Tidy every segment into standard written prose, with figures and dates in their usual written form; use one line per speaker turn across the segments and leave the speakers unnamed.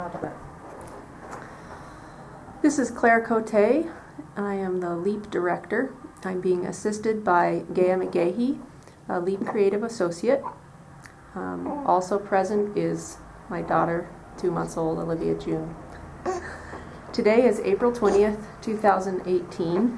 This is Claire Cote. I am the LEAP director. I'm being assisted by Gaya McGahey, a LEAP creative associate. Also present is my daughter, 2 months old, Olivia June. Today is April 20th, 2018.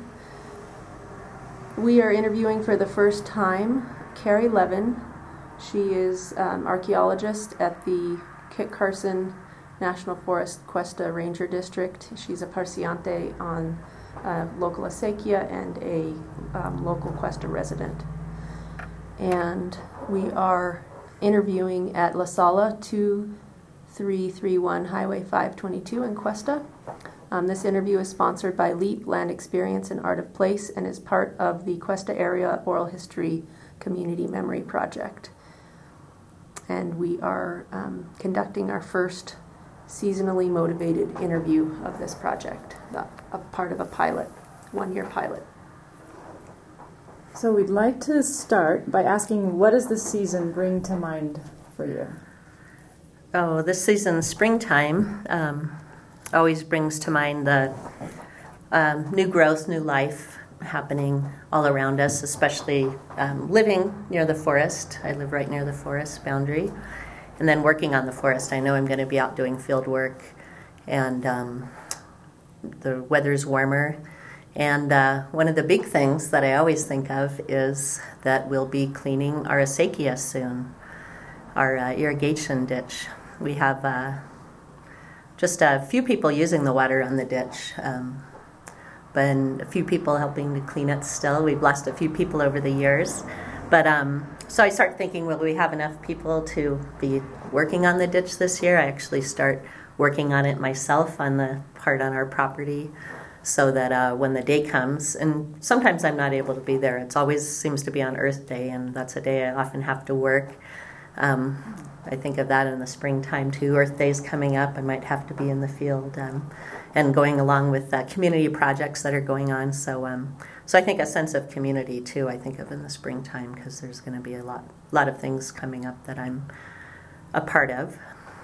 We are interviewing for the first time Carrie Levin. She is archaeologist at the Kit Carson National Forest Cuesta Ranger District. She's a parciante on local acequia and a local Cuesta resident. And we are interviewing at La Sala 2331 Highway 522 in Cuesta. This interview is sponsored by LEAP Land Experience and Art of Place and is part of the Cuesta Area Oral History Community Memory Project. And we are conducting our first seasonally motivated interview of this project, a part of a pilot, 1-year pilot.
So we'd like to start by asking, what does this season bring to mind for you?
Oh, this season, springtime, always brings to mind the new growth, new life happening all around us, especially living near the forest. I live right near the forest boundary. And then working on the forest. I know I'm going to be out doing field work, and the weather's warmer. And one of the big things that I always think of is that we'll be cleaning our acequia soon, our irrigation ditch. We have just a few people using the water on the ditch, but a few people helping to clean it still. We've lost a few people over the years. But so I start thinking, will we have enough people to be working on the ditch this year? I actually start working on it myself on the part on our property, so that when the day comes, and sometimes I'm not able to be there. It always seems to be on Earth Day, and that's a day I often have to work. I think of that in the springtime too. Earth Day's coming up. I might have to be in the field and going along with community projects that are going on. So I think a sense of community too. I think of in the springtime because there's going to be a lot of things coming up that I'm a part of.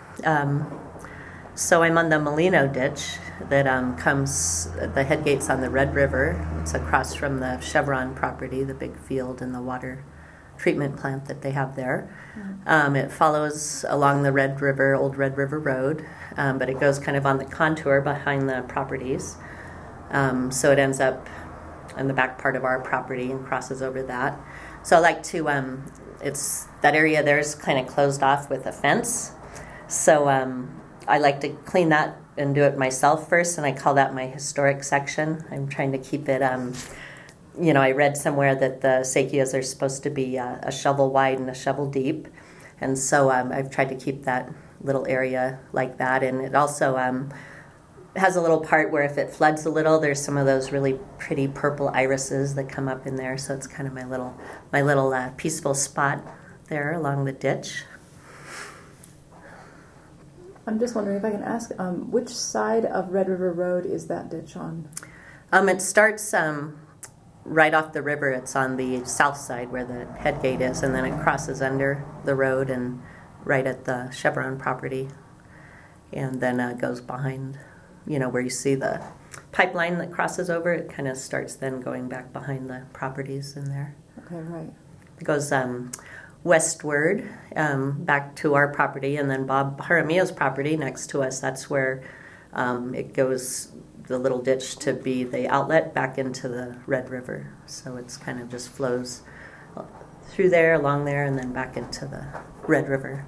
So I'm on the Molino ditch that comes. The head gate's on the Red River. It's across from the Chevron property, the big field and the water treatment plant that they have there. It follows along the Red River, Old Red River Road, but it goes kind of on the contour behind the properties. So it ends up on the back part of our property and crosses over that. So I like to, it's that area there is kind of closed off with a fence. So I like to clean that and do it myself first, and I call that my historic section. I'm trying to keep it, I read somewhere that the acequias are supposed to be a shovel wide and a shovel deep. And so I've tried to keep that little area like that. And it also has a little part where if it floods a little, there's some of those really pretty purple irises that come up in there. So it's kind of my little peaceful spot there along the ditch.
I'm just wondering if I can ask, which side of Red River Road is that ditch on?
It starts right off the river. It's on the south side where the head gate is, and then it crosses under the road and right at the Chevron property, and then goes behind, where you see the pipeline that crosses over. It kind of starts then going back behind the properties in there.
Okay, right.
It goes westward back to our property, and then Bob Jaramillo's property next to us. That's where it goes, the little ditch, to be the outlet back into the Red River. So it's kind of just flows through there, along there, and then back into the Red River.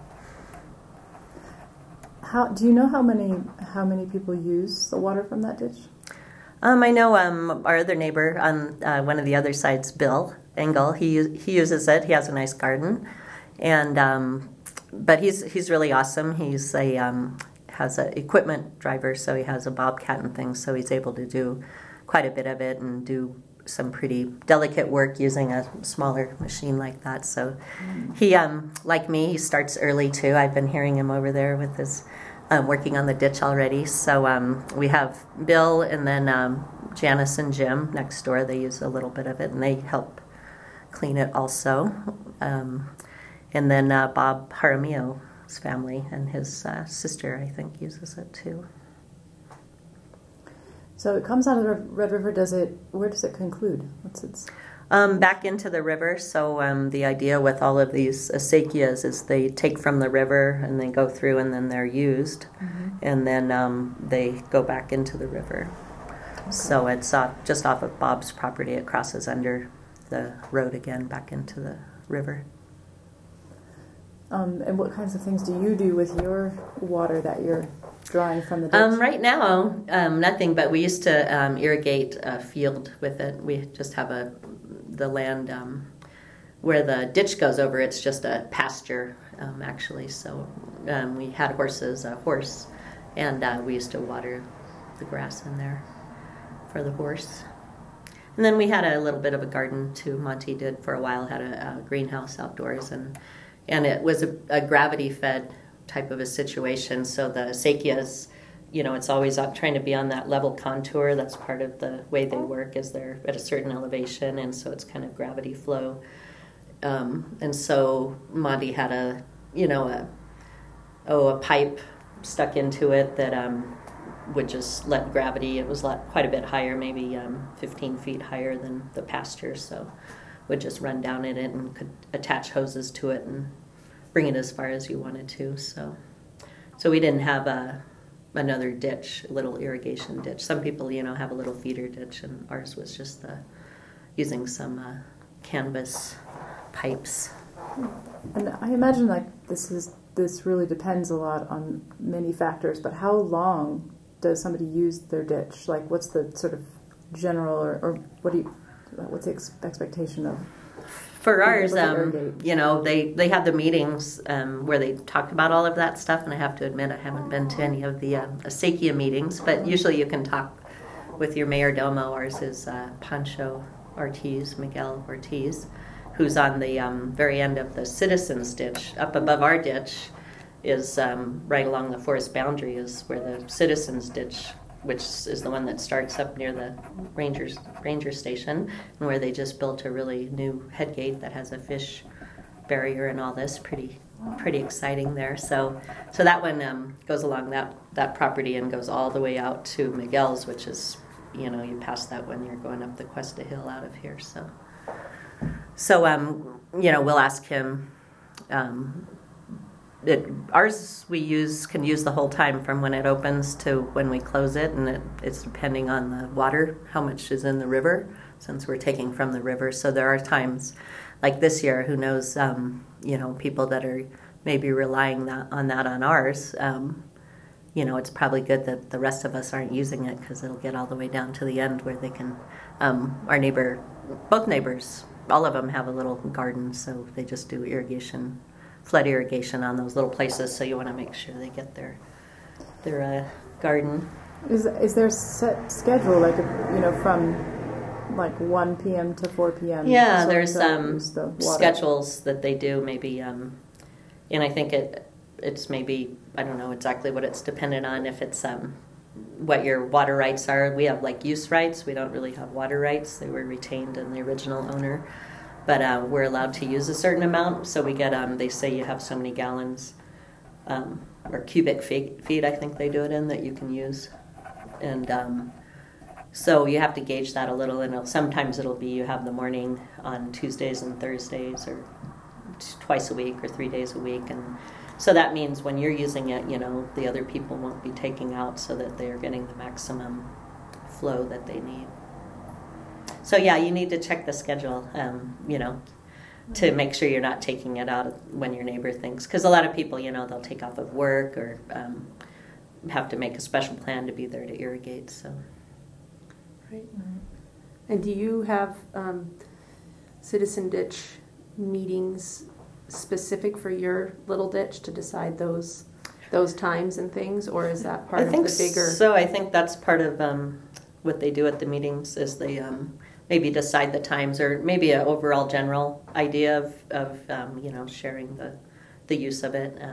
Do you know how many people use the water from that ditch?
I know our other neighbor on one of the other sides, Bill Engel. He uses it. He has a nice garden, and but he's really awesome. He's has an equipment driver, so he has a bobcat and things, so he's able to do quite a bit of it and do some pretty delicate work using a smaller machine like that. So he, like me, he starts early too. I've been hearing him over there with his working on the ditch already. So we have Bill and then Janice and Jim next door. They use a little bit of it and they help clean it also. And then Bob Jaramillo his family, and his sister, I think, uses it too.
So it comes out of the Red River. Where does it conclude? What's its?
Back into the river. So the idea with all of these acequias is they take from the river and they go through and then they're used, and then they go back into the river. Okay. So it's just off of Bob's property. It crosses under the road again back into the river.
And what kinds of things do you do with your water that you're drawing from the ditch?
Right now, nothing, but we used to irrigate a field with it. We just have the land where the ditch goes over. It's just a pasture, actually. So we had a horse, and we used to water the grass in there for the horse. And then we had a little bit of a garden, too. Monty did for a while, had a greenhouse outdoors, and it was a gravity-fed type of a situation. So the acequias, it's always trying to be on that level contour. That's part of the way they work, is they're at a certain elevation, and so it's kind of gravity flow. And so Monty had a pipe stuck into it that would just let gravity. It was quite a bit higher, maybe 15 feet higher than the pasture, so would just run down in it and could attach hoses to it and bring it as far as you wanted to. So we didn't have another ditch, a little irrigation ditch. Some people, have a little feeder ditch, and ours was just using some canvas pipes.
And I imagine this really depends a lot on many factors, but how long does somebody use their ditch? Like, what's the sort of general, or what's the expectation of?
For ours, they have the meetings where they talk about all of that stuff, and I have to admit I haven't been to any of the acequia meetings, but usually you can talk with your mayordomo. Ours is Miguel Ortiz, who's on the very end of the citizens' ditch. Up above our ditch is right along the forest boundary is where the citizens' ditch, which is the one that starts up near the ranger station, and where they just built a really new head gate that has a fish barrier and all this. Pretty exciting there. So that one goes along that property and goes all the way out to Miguel's, which is, you pass that when you're going up the Cuesta Hill out of here. So we'll ask him. Ours can use the whole time from when it opens to when we close it, and it's depending on the water, how much is in the river, since we're taking from the river. So there are times, like this year, who knows, people that are maybe relying on ours. It's probably good that the rest of us aren't using it, because it'll get all the way down to the end where they can. Both neighbors, all of them have a little garden, so they just do flood irrigation on those little places, so you want to make sure they get their garden.
Is there a set schedule, from 1 p.m. to 4 p.m.?
Yeah, there's schedules that they do, maybe, and I think it's maybe, I don't know exactly what it's dependent on, if it's what your water rights are. We have use rights. We don't really have water rights. They were retained in the original owner. But we're allowed to use a certain amount, so we get, they say you have so many gallons, or cubic feet, I think they do it in, that you can use. And so you have to gauge that a little, and sometimes it'll be you have the morning on Tuesdays and Thursdays, or twice a week, or 3 days a week. And so that means when you're using it, the other people won't be taking out, so that they are getting the maximum flow that they need. So yeah, you need to check the schedule, to make sure you're not taking it out when your neighbor thinks. Because a lot of people, they'll take off of work, or have to make a special plan to be there to irrigate. So.
Right. And do you have citizen ditch meetings specific for your little ditch to decide those times and things, or is that part of the bigger?
So I think that's part of what they do at the meetings, is they maybe decide the times, or maybe an overall general idea of sharing the use of it.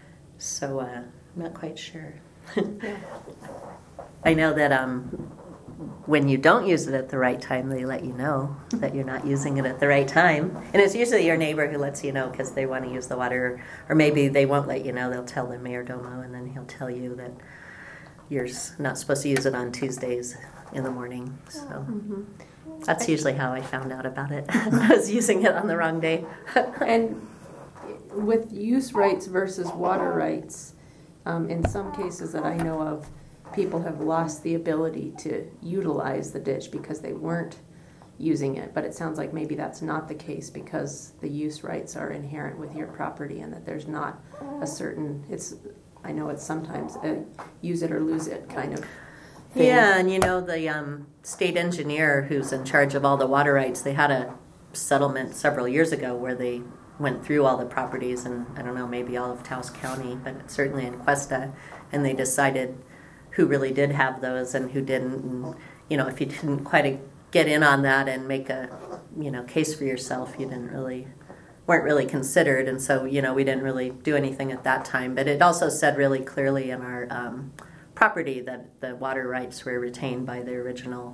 So I'm not quite sure.
Yeah.
I know that when you don't use it at the right time, they let you know that you're not using it at the right time. And it's usually your neighbor who lets you know because they want to use the water, or maybe they won't let you know. They'll tell the mayordomo, and then he'll tell you that you're not supposed to use it on Tuesdays in the morning. So that's usually how I found out about it. I was using it on the wrong day.
And with use rights versus water rights, in some cases that I know of, people have lost the ability to utilize the ditch because they weren't using it. But it sounds like maybe that's not the case because the use rights are inherent with your property, and that there's not a certain, I know it's sometimes a use it or lose it kind of thing.
Yeah, and the state engineer who's in charge of all the water rights, they had a settlement several years ago where they went through all the properties, and I don't know, maybe all of Taos County, but certainly in Cuesta, and they decided who really did have those and who didn't. And if you didn't quite get in on that and make a case for yourself, you weren't really considered. And so we didn't really do anything at that time. But it also said really clearly in our property that the water rights were retained by the original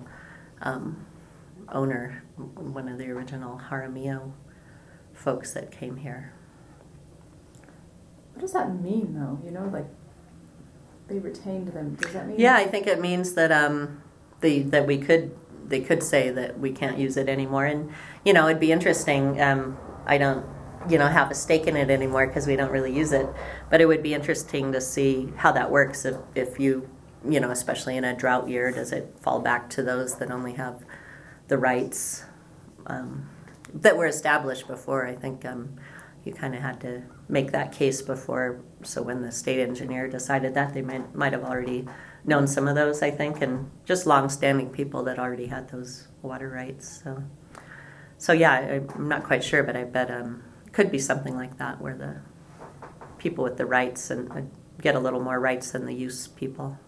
owner, one of the original Jaramillo folks that came here.
What does that mean, though? They retained them. Does that mean?
Yeah, I think it means that they could say that we can't use it anymore, and it'd be interesting. I don't have a stake in it anymore because we don't really use it, but it would be interesting to see how that works if you especially in a drought year, does it fall back to those that only have the rights that were established before? I think you kind of had to make that case before. So when the state engineer decided that, they might have already known some of those, I think, and just long-standing people that already had those water rights. So yeah, I'm not quite sure, but I bet it could be something like that where the people with the rights and get a little more rights than the use people.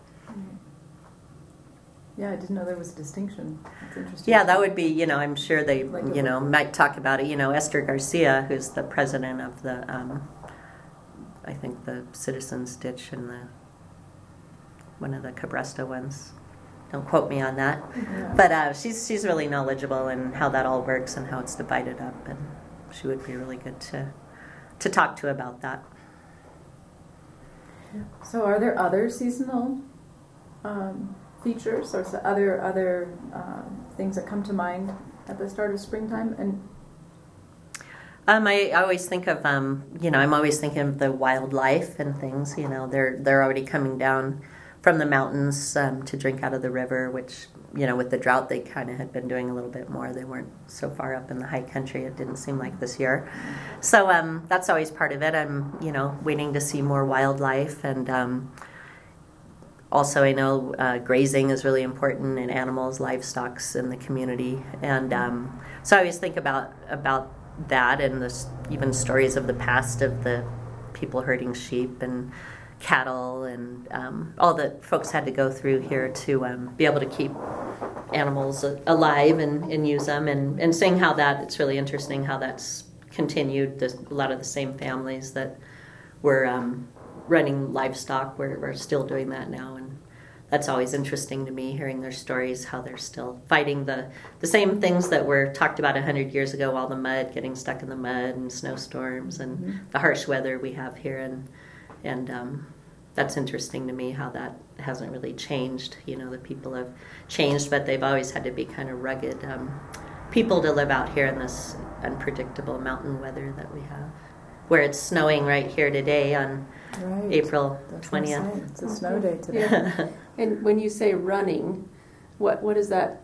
Yeah, I didn't know there was a distinction. That's interesting.
Yeah, that would be, I'm sure they, might talk about it. Esther Garcia, who's the president of the, I think the Citizens Ditch and one of the Cabresta ones. Don't quote me on that. Yeah. But she's really knowledgeable in how that all works and how it's divided up, and she would be really good to talk to about that.
So are there other seasonal features or other things that come to mind at the start of springtime? And
I always think of I'm always thinking of the wildlife and things. They're already coming down from the mountains to drink out of the river, which with the drought they kind of had been doing a little bit more. They weren't so far up in the high country. It didn't seem like this year. So that's always part of it. I'm waiting to see more wildlife, and also I know grazing is really important in animals, livestock in the community, and so I always think about that, and even stories of the past of the people herding sheep and cattle, and all that folks had to go through here to be able to keep animals alive and use them, and seeing how it's really interesting how that's continued. A lot of the same families that were running livestock we're still doing that now, and that's always interesting to me, hearing their stories, how they're still fighting the same things that were talked about 100 years ago, all the mud, getting stuck in the mud and snowstorms and the harsh weather we have here, and that's interesting to me how that hasn't really changed. The people have changed, but they've always had to be kind of rugged people to live out here in this unpredictable mountain weather that we have, where it's snowing right here today on April 20th.
It's a snow day today.
Yeah. And when you say running, what does that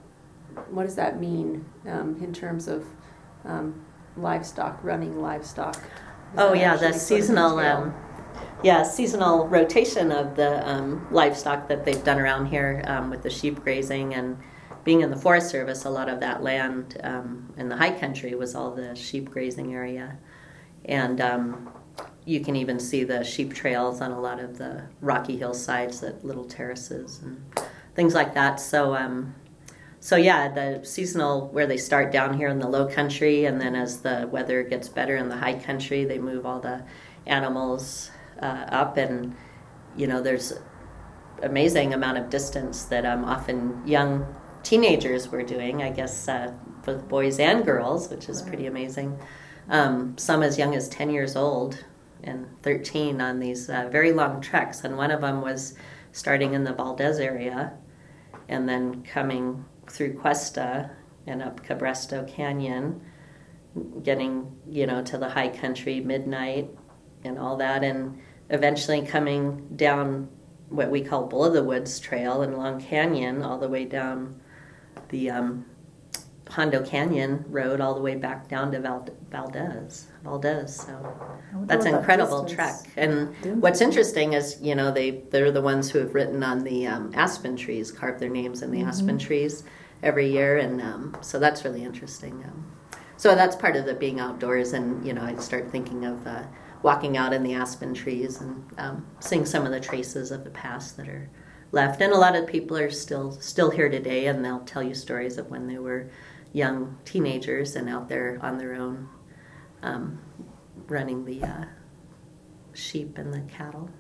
mean in terms of livestock, running livestock?
The seasonal seasonal rotation of the livestock that they've done around here with the sheep grazing, and being in the Forest Service, a lot of that land in the high country was all the sheep grazing area, and you can even see the sheep trails on a lot of the rocky hillsides, that little terraces and things like that. So the seasonal, where they start down here in the low country, and then as the weather gets better in the high country, they move all the animals up, and there's amazing amount of distance that often young teenagers were doing, I guess, both boys and girls, which is pretty amazing. Some as young as 10 years old and 13 on these very long treks. And one of them was starting in the Valdez area and then coming through Cuesta and up Cabresto Canyon, getting, to the high country, midnight and all that, and eventually coming down what we call Bull of the Woods Trail and Long Canyon all the way down the Hondo Canyon Road all the way back down to Valdez. So that's an incredible trek. And what's interesting is, they're the ones who have written on the aspen trees, carved their names in the aspen trees every year, and so that's really interesting. So that's part of the being outdoors, and I start thinking of walking out in the aspen trees and seeing some of the traces of the past that are left. And a lot of people are still here today, and they'll tell you stories of when they were young teenagers and out there on their own, running the sheep and the cattle.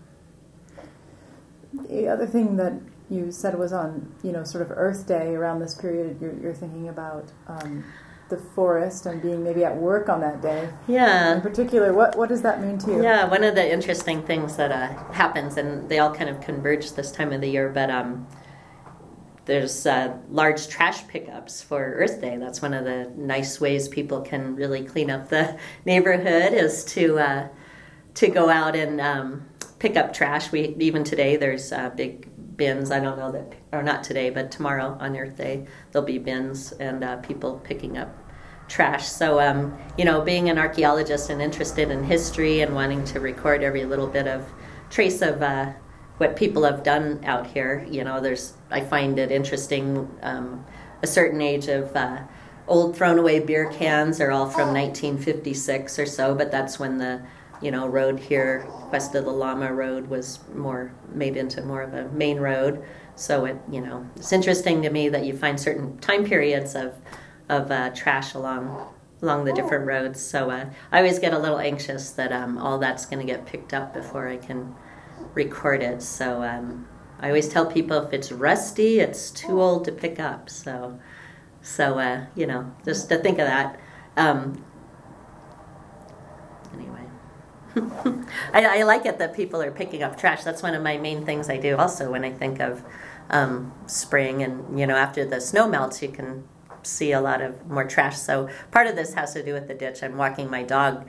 The other thing that you said was on, sort of Earth Day around this period, you're thinking about the forest and being maybe at work on that day.
Yeah.
In particular, what does that mean to you?
Yeah, one of the interesting things that happens, and they all kind of converge this time of the year, but there's large trash pickups for Earth Day. That's one of the nice ways people can really clean up the neighborhood, is to go out and pick up trash. Even today there's big bins. I don't know that, or not today, but tomorrow on Earth Day there'll be bins and people picking up trash. So being an archaeologist and interested in history and wanting to record every little bit of trace of what people have done out here, I find it interesting. A certain age of old thrown away beer cans are all from 1956 or so, but that's when the road here, Cuesta de Lama Road, was made into more of a main road. So it's interesting to me that you find certain time periods of trash along the different roads. So I always get a little anxious that all that's going to get picked up before I can record it. So I always tell people if it's rusty, it's too old to pick up. So just to think of that. I like it that people are picking up trash. That's one of my main things I do also when I think of spring. And, after the snow melts, you can see a lot of more trash. So part of this has to do with the ditch. I'm walking my dog.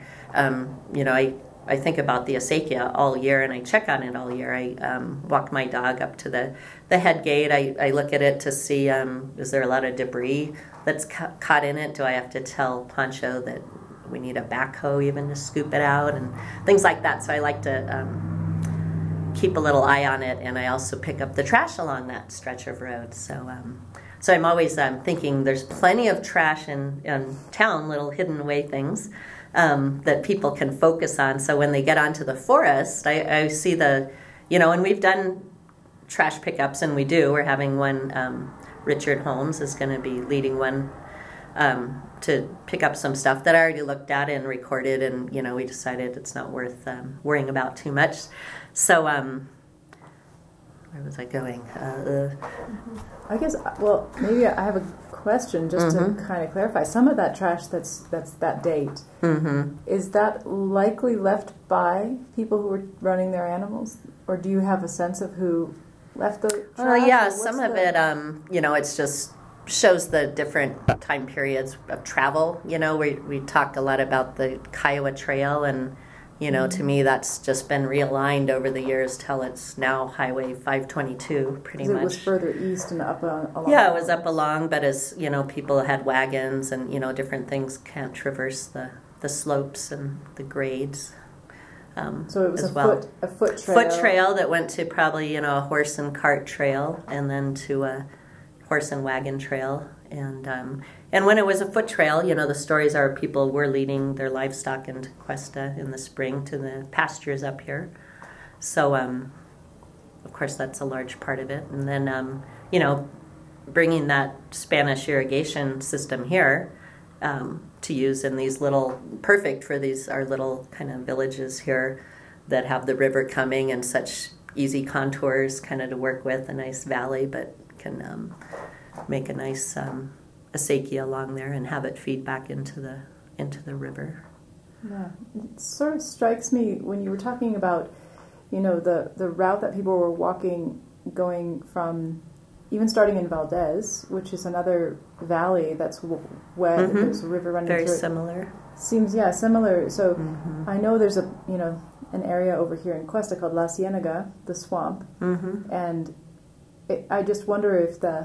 I think about the acequia all year, and I check on it all year. I walk my dog up to the head gate. I look at it to see, is there a lot of debris that's caught in it? Do I have to tell Pancho that we need a backhoe even to scoop it out, and things like that? So I like to keep a little eye on it, and I also pick up the trash along that stretch of road. So I'm always thinking there's plenty of trash in town, little hidden away things that people can focus on. So when they get onto the forest, I see and we've done trash pickups, and we're having one. Richard Holmes is going to be leading one to pick up some stuff that I already looked at and recorded, and we decided it's not worth worrying about too much. So where was I going?
I guess, maybe I have a question just to kind of clarify. Some of that trash that's that date, is that likely left by people who were running their animals, or do you have a sense of who left the trash?
Yeah, some of it, it's just shows the different time periods of travel. We talk a lot about the Kiowa Trail, and to me that's just been realigned over the years till it's now Highway 522 pretty much.
It was further east and up along.
Yeah, it was up along, but as people had wagons and different things can't traverse the slopes and the grades.
So it was
a
foot trail.
Foot trail that went to probably a horse and cart trail, and then to a horse and wagon trail. And when it was a foot trail, the stories are people were leading their livestock into Cuesta in the spring to the pastures up here. So of course that's a large part of it. And then bringing that Spanish irrigation system here to use in these perfect for our little kind of villages here that have the river coming and such easy contours kind of to work with, a nice valley, but can make a nice acequia along there and have it feed back into the river.
Yeah, it sort of strikes me when you were talking about, the route that people were walking, going from, even starting in Valdez, which is another valley that's wet. Mm-hmm. There's a river running
very
through it.
Similar.
Seems similar. So I know there's an area over here in Cuesta called La Cienega, the swamp, and I just wonder if the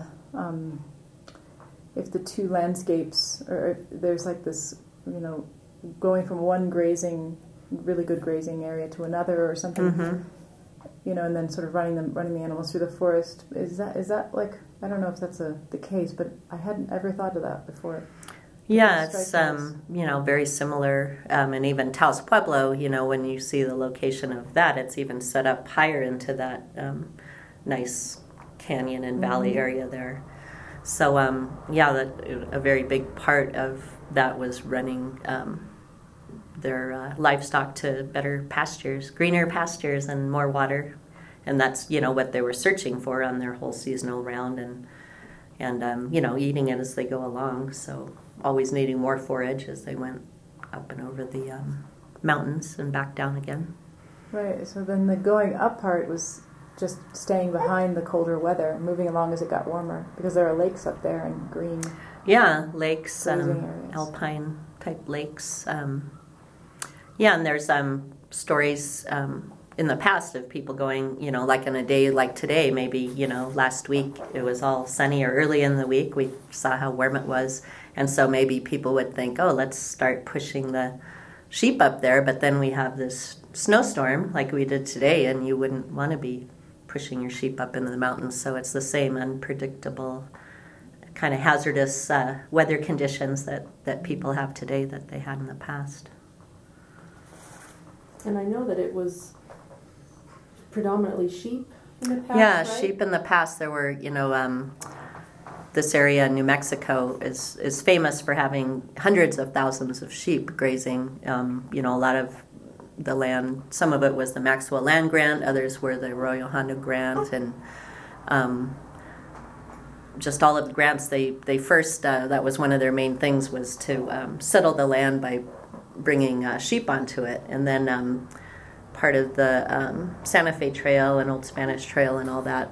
two landscapes, or if there's like this, going from one really good grazing area to another or something, and then sort of running the animals through the forest. Is that like, I don't know if that's the case, but I hadn't ever thought of that before.
Yeah, it's very similar, and even Taos Pueblo, when you see the location of that, it's even set up higher into that nice canyon and valley area there. So a very big part of that was running their livestock to better pastures, greener pastures, and more water, and that's what they were searching for on their whole seasonal round, and eating it as they go along. So always needing more forage as they went up and over the mountains and back down again.
Right. So then the going up part was just staying behind the colder weather, moving along as it got warmer, because there are lakes up there and green.
Yeah, lakes, alpine type lakes. And there's stories in the past of people going, like on a day like today, maybe, last week it was all sunny, or early in the week we saw how warm it was. And so maybe people would think, oh, let's start pushing the sheep up there. But then we have this snowstorm like we did today, and you wouldn't want to be pushing your sheep up into the mountains. So it's the same unpredictable, kind of hazardous weather conditions that people have today that they had in the past.
And I know that it was predominantly sheep in the past,
Yeah,
right?
Sheep in the past. There were, this area in New Mexico is famous for having hundreds of thousands of sheep grazing. A lot of the land, some of it was the Maxwell Land Grant, others were the Arroyo Hondo Grant, and just all of the grants, they first, that was one of their main things, was to settle the land by bringing sheep onto it. And then part of the Santa Fe Trail and Old Spanish Trail and all that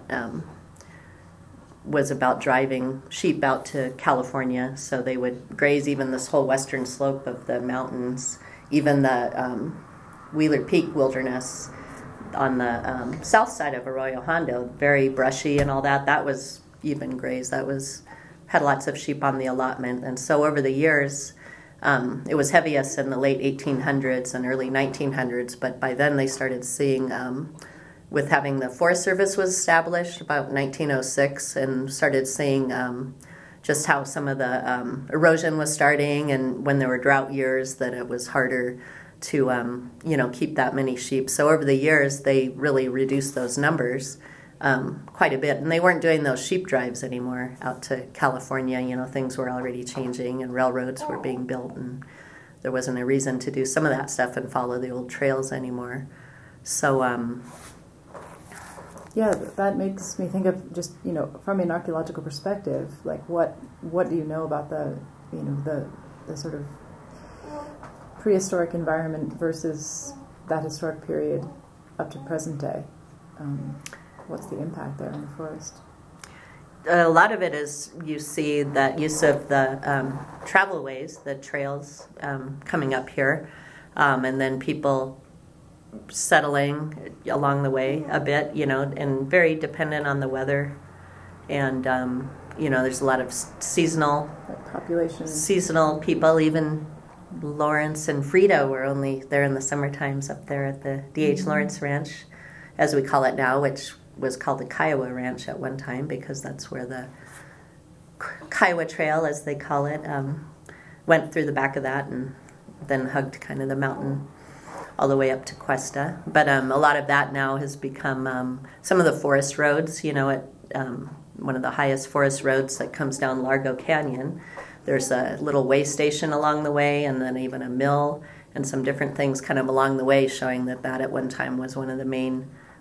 was about driving sheep out to California, so they would graze even this whole western slope of the mountains, even the Wheeler Peak Wilderness on the south side of Arroyo Hondo, very brushy and all that. That was even grazed. That had lots of sheep on the allotment. And so over the years, it was heaviest in the late 1800s and early 1900s, but by then they started seeing, with having the Forest Service was established about 1906, and started seeing just how some of the erosion was starting, and when there were drought years that it was harder to keep that many sheep. So over the years they really reduced those numbers quite a bit, and they weren't doing those sheep drives anymore out to California. Things were already changing and railroads were being built, and there wasn't a reason to do some of that stuff and follow the old trails anymore. So
yeah, that makes me think of just, from an archaeological perspective, like what do you know about the sort of prehistoric environment versus that historic period up to present day? What's the impact there in the forest?
A lot of it is, you see that use of the travel ways, the trails coming up here, and then people settling along the way a bit, and very dependent on the weather. And, there's a lot of seasonal people. Even Lawrence and Frida were only there in the summer times up there at the D.H. Lawrence Ranch, as we call it now, which was called the Kiowa Ranch at one time, because that's where the Kiowa Trail, as they call it, went through the back of that and then hugged kind of the mountain all the way up to Cuesta. But a lot of that now has become some of the forest roads, one of the highest forest roads that comes down Largo Canyon. There's a little way station along the way, and then even a mill and some different things kind of along the way, showing that at one time was one of the main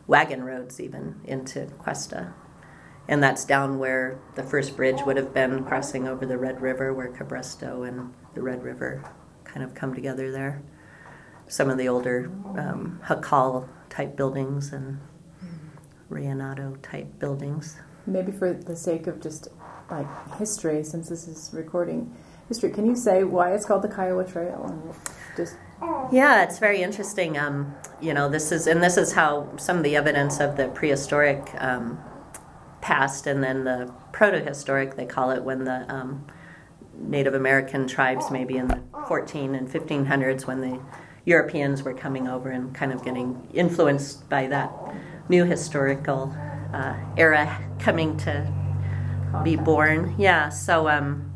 wagon roads even into Cuesta. And that's down where the first bridge would have been, crossing over the Red River, where Cabresto and the Red River kind of come together there. Some of the older Jacal type buildings and Reynado type buildings.
Maybe for the sake of just like history, since this is recording history, can you say why it's called the Kiowa Trail? And just
yeah, it's very interesting. This is how some of the evidence of the prehistoric past and then the protohistoric, they call it, when the Native American tribes, maybe in the 14 and 1500s, when the Europeans were coming over and kind of getting influenced by that new historical era coming to be born. Yeah, so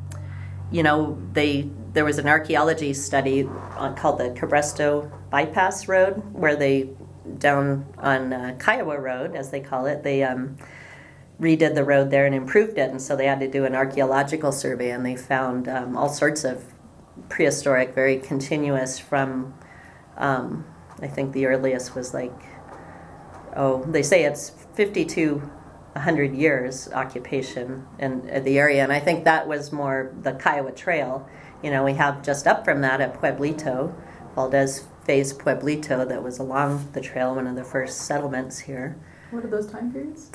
there was an archaeology study called the Cabresto Bypass Road, where they, down on Kiowa Road, as they call it, they redid the road there and improved it, and so they had to do an archaeological survey, and they found all sorts of prehistoric, very continuous from, I think the earliest was they say it's 50 to 100 years occupation in the area, and I think that was more the Kiowa Trail. We have just up from that at Pueblito, Valdez Phase Pueblito, that was along the trail, one of the first settlements here.
What are those time periods?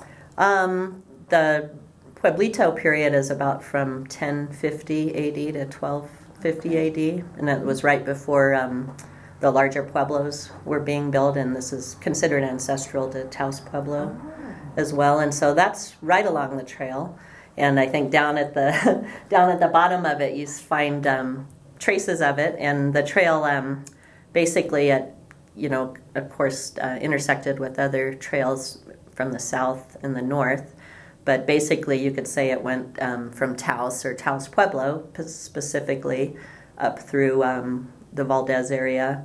The Pueblito period is about from 1050 AD to 1250 AD, and it was right before the larger pueblos were being built, and this is considered ancestral to Taos Pueblo as well, and so that's right along the trail. And I think down at the bottom of it, you find traces of it, and the trail basically of course, intersected with other trails from the south and the north, but basically you could say it went from Taos or Taos Pueblo specifically up through the Valdez area,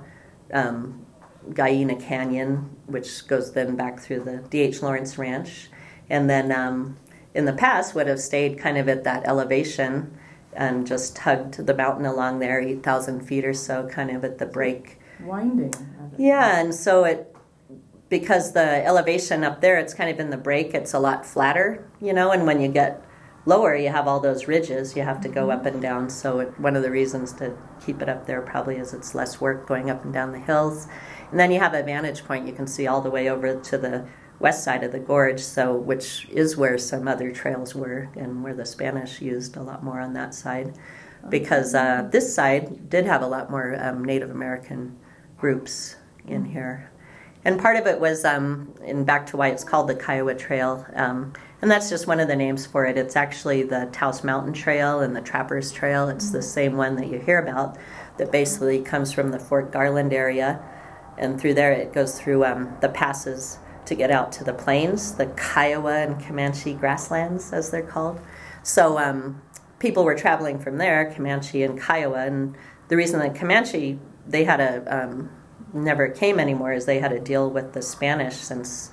Gallina Canyon, which goes then back through the D.H. Lawrence Ranch, and then in the past would have stayed kind of at that elevation and just hugged the mountain along there, 8,000 feet or so, kind of at the break.
Winding.
Yeah, and so because the elevation up there, it's kind of in the break, it's a lot flatter, and when you get lower, you have all those ridges, you have to go up and down, so one of the reasons to keep it up there probably is it's less work going up and down the hills. And then you have a vantage point, you can see all the way over to the west side of the gorge, which is where some other trails were and where the Spanish used a lot more on that side, because this side did have a lot more Native American groups in here. And part of it was, and back to why it's called the Kiowa Trail, and that's just one of the names for it. It's actually the Taos Mountain Trail and the Trappers Trail. It's the same one that you hear about that basically comes from the Fort Garland area, and through there it goes through the passes to get out to the plains, the Kiowa and Comanche grasslands, as they're called. So people were traveling from there, Comanche and Kiowa, and the reason that Comanche, they had never came anymore is they had a deal with the Spanish since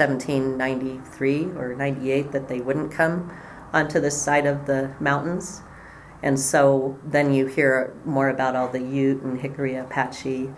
1793 or 98 that they wouldn't come onto this side of the mountains. And so then you hear more about all the Ute and Hickory Apache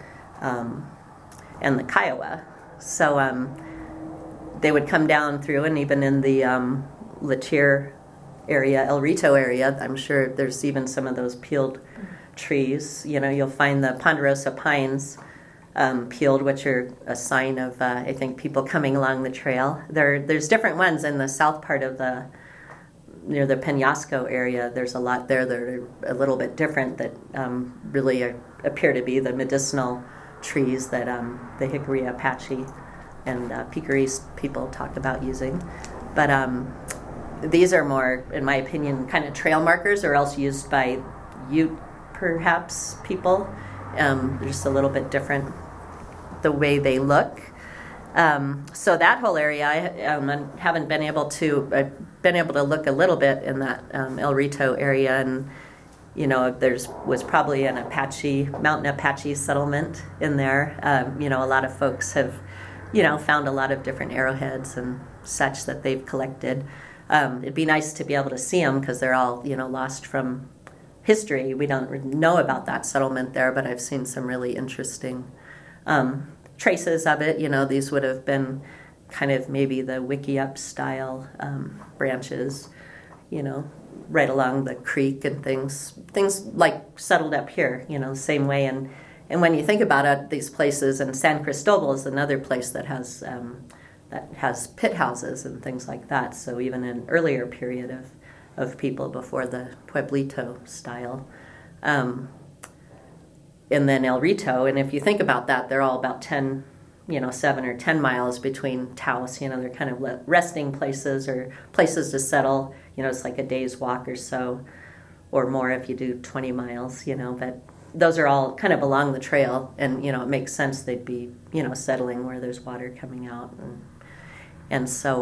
and the Kiowa. So they would come down through, and even in the Latier area, El Rito area, I'm sure there's even some of those peeled trees. You'll find the ponderosa pines peeled, which are a sign of, I think, people coming along the trail. There's different ones in the south part of near the Penasco area. There's a lot there that are a little bit different that really appear to be the medicinal trees that the Hickory Apache and Pecarese people talk about using. But these are more, in my opinion, kind of trail markers, or else used by Ute, perhaps, people. They're just a little bit different the way they look. So that whole area, I haven't been able to. I've been able to look a little bit in that El Rito area, and was probably an mountain Apache settlement in there. A lot of folks have, found a lot of different arrowheads and such that they've collected. It'd be nice to be able to see them because they're all, lost from history. We don't know about that settlement there, but I've seen some really interesting traces of it. These would have been kind of maybe the Wickiup style branches, right along the creek and things like settled up here, the same way. And when you think about it, these places, and San Cristobal is another place that has pit houses and things like that. So even an earlier period of people before the Pueblito style. And then El Rito, and if you think about that, they're all about 7 or 10 miles between Taos. They're kind of resting places or places to settle. It's like a day's walk or so, or more if you do 20 miles, but those are all kind of along the trail, and, it makes sense they'd be, settling where there's water coming out. And so,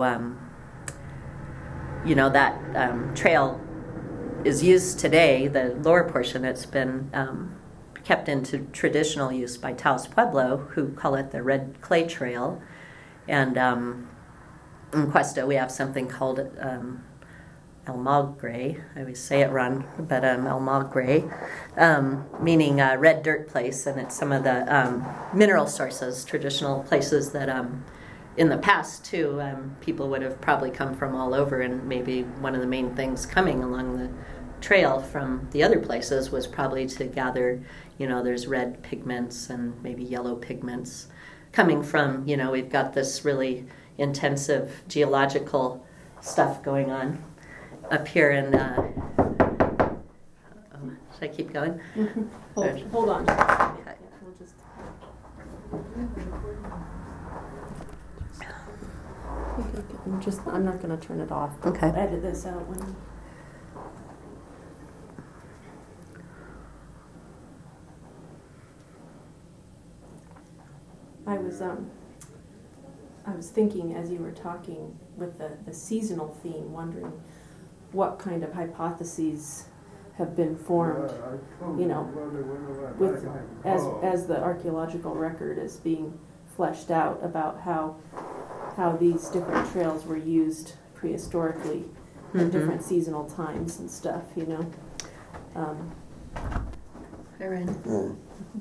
that trail is used today, the lower portion. It's been kept into traditional use by Taos Pueblo, who call it the Red Clay Trail. And in Cuesta, we have something called El Magre. I always say it wrong, but El Magre, meaning red dirt place. And it's some of the mineral sources, traditional places that in the past, too, people would have probably come from all over. And maybe one of the main things coming along the trail from the other places was probably to gather, there's red pigments and maybe yellow pigments coming from, we've got this really intensive geological stuff going on up here in, should I keep going?
Mm-hmm. Hold on.
Okay.
I'm not going to turn it off.
Okay.
I'll edit this out when. I was thinking as you were talking with the seasonal theme, wondering what kind of hypotheses have been formed, with as the archaeological record is being fleshed out about how these different trails were used prehistorically at different seasonal times and stuff,
Hi, Ryan.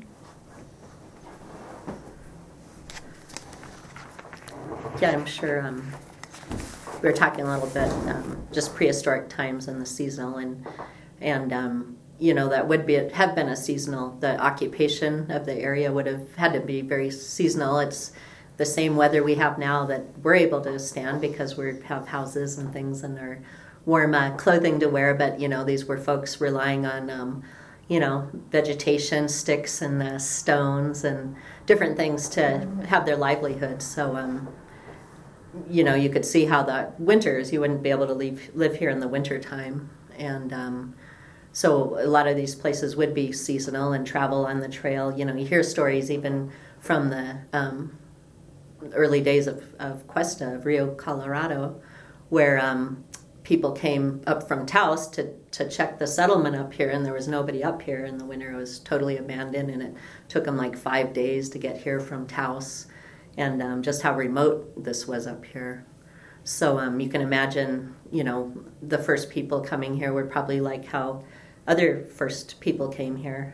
Yeah, I'm sure we were talking a little bit just prehistoric times and the seasonal, and that would have been a seasonal. The occupation of the area would have had to be very seasonal. It's the same weather we have now that we're able to stand because we have houses and things and our warm clothing to wear. But these were folks relying on vegetation, sticks and stones and different things to have their livelihood. So you could see how the winters, you wouldn't be able to live here in the winter time. And so a lot of these places would be seasonal and travel on the trail. You hear stories even from the early days of Cuesta, of Rio Colorado, where people came up from Taos to check the settlement up here, and there was nobody up here in the winter. It was totally abandoned, and it took them like 5 days to get here from Taos. And just how remote this was up here. So you can imagine, the first people coming here were probably like how other first people came here,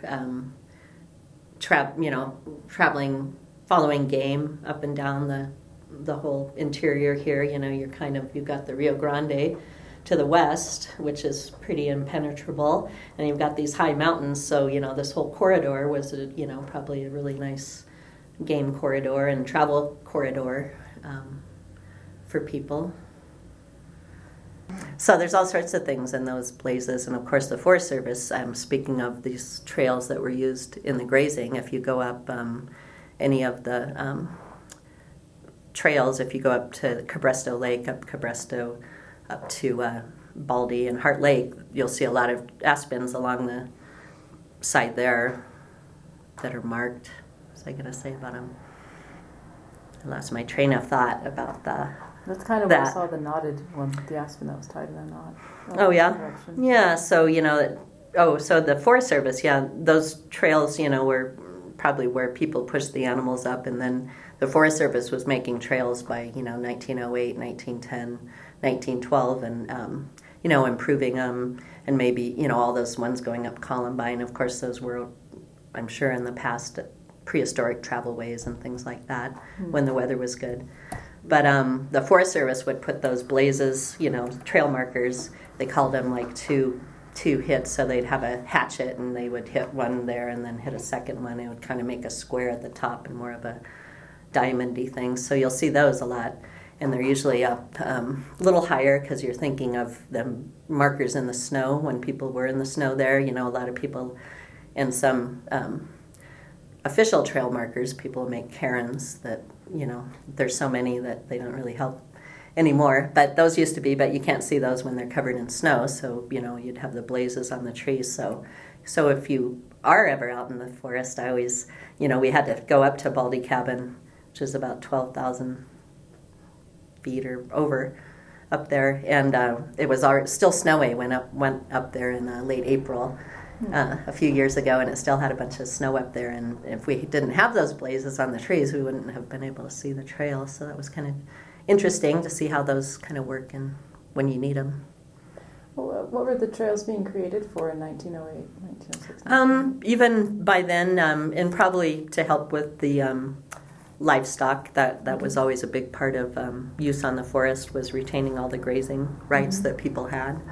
traveling, following game up and down the whole interior here. You've got the Rio Grande to the west, which is pretty impenetrable, and you've got these high mountains. So this whole corridor was probably a really nice game corridor and travel corridor for people. So there's all sorts of things in those blazes, and of course the Forest Service, speaking of these trails that were used in the grazing, if you go up any of the trails, if you go up to Cabresto Lake, up Cabresto, up to Baldy and Heart Lake, you'll see a lot of aspens along the side there that are marked. What was I going to say about them? I lost my train of thought about
That's kind of where I saw the knotted one, the aspen that was tied in a knot.
Oh, yeah? Yeah, so, so the Forest Service, those trails, were probably where people pushed the animals up, and then the Forest Service was making trails by, 1908, 1910, 1912, and, improving them, and maybe, all those ones going up Columbine. Of course, those were, I'm sure, in the past, prehistoric travelways and things like that when the weather was good. But the Forest Service would put those blazes, trail markers. They called them like two hits, so they'd have a hatchet and they would hit one there and then hit a second one. It would kind of make a square at the top and more of a diamondy thing. So you'll see those a lot, and they're usually up a little higher because you're thinking of the markers in the snow when people were in the snow there. A lot of people, and some official trail markers, people make cairns that, there's so many that they don't really help anymore. But those used to be, but you can't see those when they're covered in snow. So, you'd have the blazes on the trees. So if you are ever out in the forest, I always, we had to go up to Baldy Cabin, which is about 12,000 feet or over up there. And it was still snowy when went up there in late April. A few years ago, and it still had a bunch of snow up there, and if we didn't have those blazes on the trees, we wouldn't have been able to see the trail. So that was kind of interesting to see how those kind of work and when you need them.
Well, what were the trails being created for in 1908, 1906?
Even by then, and probably to help with the livestock, that was always a big part of use on the forest, was retaining all the grazing rights that people had.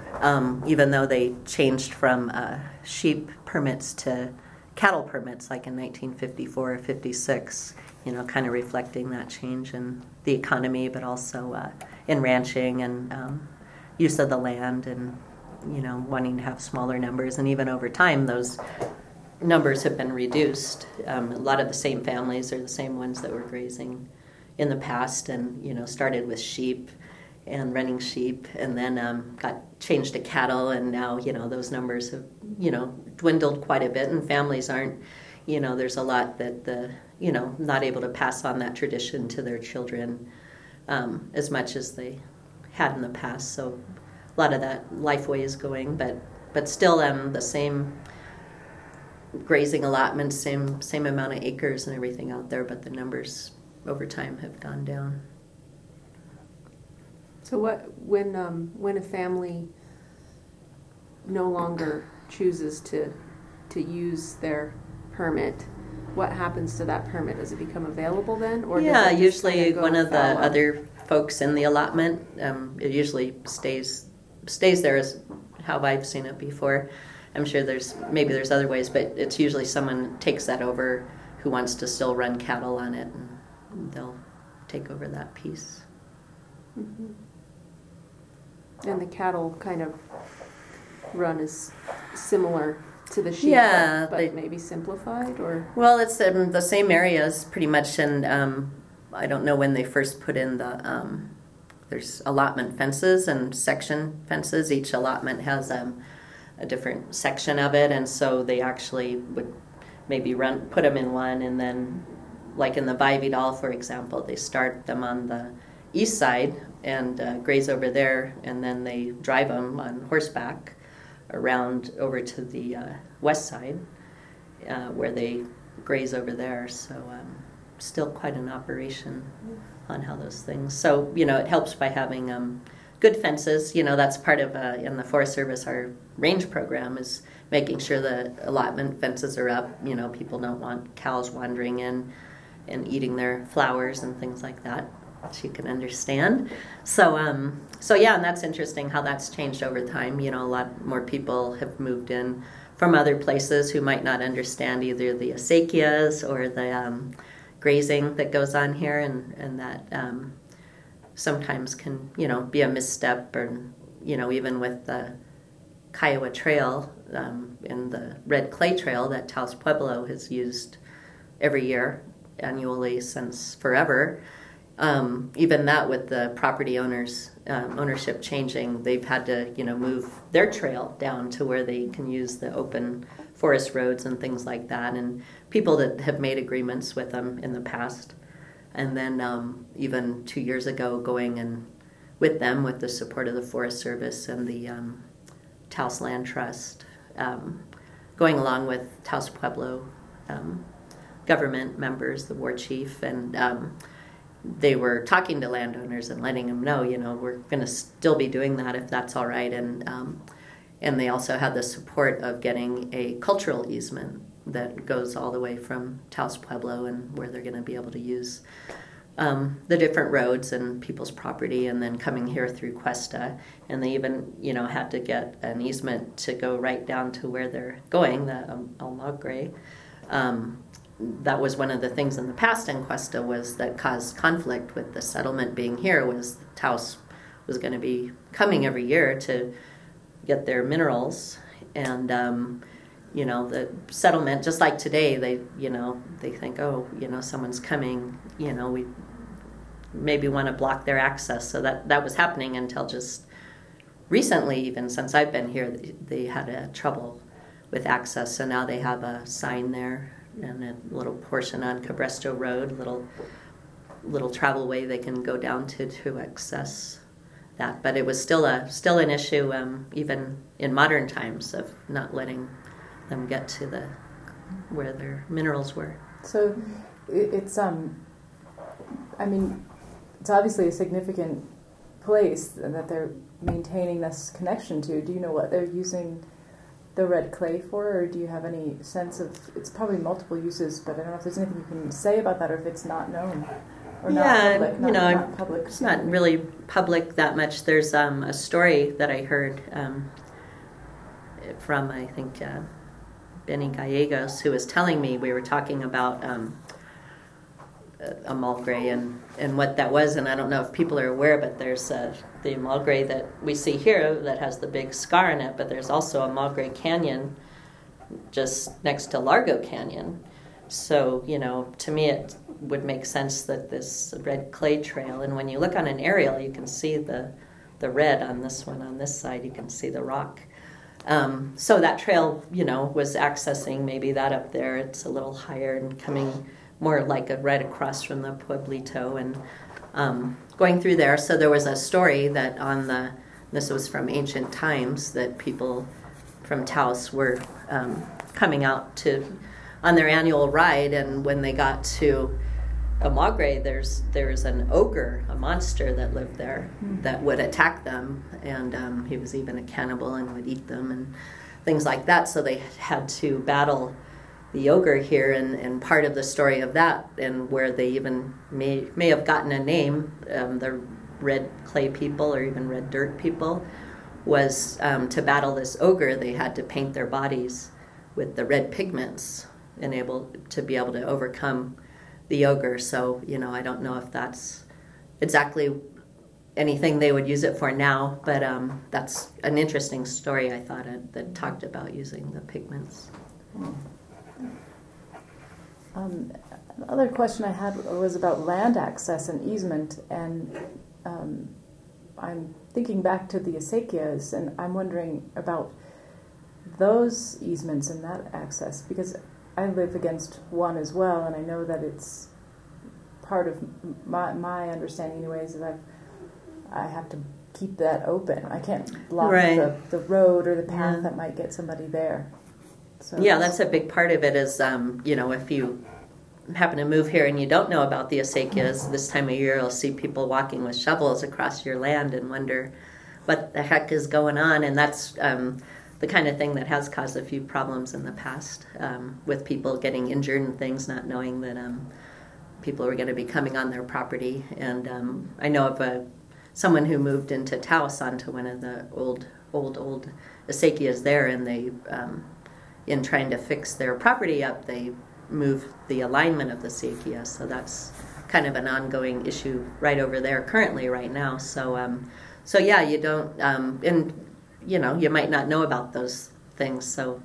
Even though they changed from sheep permits to cattle permits, like in 1954 or 56, kind of reflecting that change in the economy, but also in ranching and use of the land, and wanting to have smaller numbers. And even over time, those numbers have been reduced. A lot of the same families are the same ones that were grazing in the past, and started with sheep and running sheep, and then got changed to cattle, and now those numbers have dwindled quite a bit, and families aren't there's a lot that not able to pass on that tradition to their children as much as they had in the past. So a lot of that Lifeway is going, but still the same grazing allotments, same amount of acres and everything out there, but the numbers over time have gone down.
So when a family no longer chooses to use their permit, what happens to that permit? Does it become available then? Or does it just
usually
kind of
one of the other folks in the allotment, it usually stays there, is how I've seen it before. I'm sure there's other ways, but it's usually someone takes that over who wants to still run cattle on it, and they'll take over that piece.
Mm-hmm. And the cattle kind of run is similar to the sheep, but maybe simplified, or?
Well, it's the same areas pretty much, and I don't know when they first put in the, there's allotment fences and section fences. Each allotment has a different section of it, and so they actually would maybe put them in one, and then, like in the Vividal, for example, they start them on the east side and graze over there, and then they drive them on horseback around over to the west side where they graze over there. So still quite an operation on how those things. So, it helps by having good fences. That's part of, in the Forest Service, our range program is making sure the allotment fences are up. People don't want cows wandering in and eating their flowers and things like that, which you can understand. So yeah, and that's interesting how that's changed over time. A lot more people have moved in from other places who might not understand either the acequias or the grazing that goes on here, and that sometimes can, be a misstep, or, even with the Kiowa Trail and the Red Clay Trail that Taos Pueblo has used every year annually since forever. Even that, with the property owners' ownership changing, they've had to, move their trail down to where they can use the open forest roads and things like that, and people that have made agreements with them in the past. And then even 2 years ago, going and with them, with the support of the Forest Service and the Taos Land Trust, going along with Taos Pueblo government members, the war chief, and they were talking to landowners and letting them know, we're going to still be doing that if that's all right. And they also had the support of getting a cultural easement that goes all the way from Taos Pueblo, and where they're going to be able to use the different roads and people's property, and then coming here through Cuesta. And they even, had to get an easement to go right down to where they're going, the El Magre. That was one of the things in the past in Cuesta was that caused conflict with the settlement being here, was Taos was going to be coming every year to get their minerals. And, the settlement, just like today, they think, someone's coming, we maybe want to block their access. So that was happening until just recently, even since I've been here, they had trouble with access. So now they have a sign there and a little portion on Cabresto Road, little travel way they can go down to access that. But it was still an issue, even in modern times, of not letting them get to where their minerals were.
So it's it's obviously a significant place that they're maintaining this connection to. Do you know what they're using the red clay for, or do you have any sense of, it's probably multiple uses, but I don't know if there's anything you can say about that, or if it's not known or not public. Not public.
It's not really public that much. There's a story that I heard from, I think, Benny Gallegos, who was telling me, we were talking about Amalgre and what that was, and I don't know if people are aware, but there's the Amalgre that we see here that has the big scar in it, but there's also Amalgre Canyon just next to Largo Canyon. So, to me it would make sense that this red clay trail, and when you look on an aerial, you can see the red on this one. On this side, you can see the rock. So that trail, was accessing maybe that up there. It's a little higher and coming more like right across from the Pueblito and going through there. So there was a story that this was from ancient times, that people from Taos were coming out on their annual ride, and when they got to Amalgre, there's an ogre, a monster that lived there that would attack them, and he was even a cannibal and would eat them and things like that. So they had to battle the ogre here, and part of the story of that, and where they even may have gotten a name, the red clay people or even red dirt people, was to battle this ogre, they had to paint their bodies with the red pigments and be able to overcome the ogre. So, I don't know if that's exactly anything they would use it for now, but that's an interesting story, I thought, that talked about using the pigments.
Another question I had was about land access and easement, and I'm thinking back to the acequias, and I'm wondering about those easements and that access, because I live against one as well, and I know that it's part of my understanding anyways, that I have to keep that open. I can't block the road or the path that might get somebody there. So
yeah, that's a big part of it is, if you happen to move here and you don't know about the acequias, this time of year you'll see people walking with shovels across your land and wonder what the heck is going on. And that's the kind of thing that has caused a few problems in the past, with people getting injured and things, not knowing that people were going to be coming on their property. And I know of someone who moved into Taos onto one of the old acequias there, and they in trying to fix their property up, they moved the alignment of the acequia. So that's kind of an ongoing issue right over there currently right now. So yeah, you don't, and you might not know about those things. So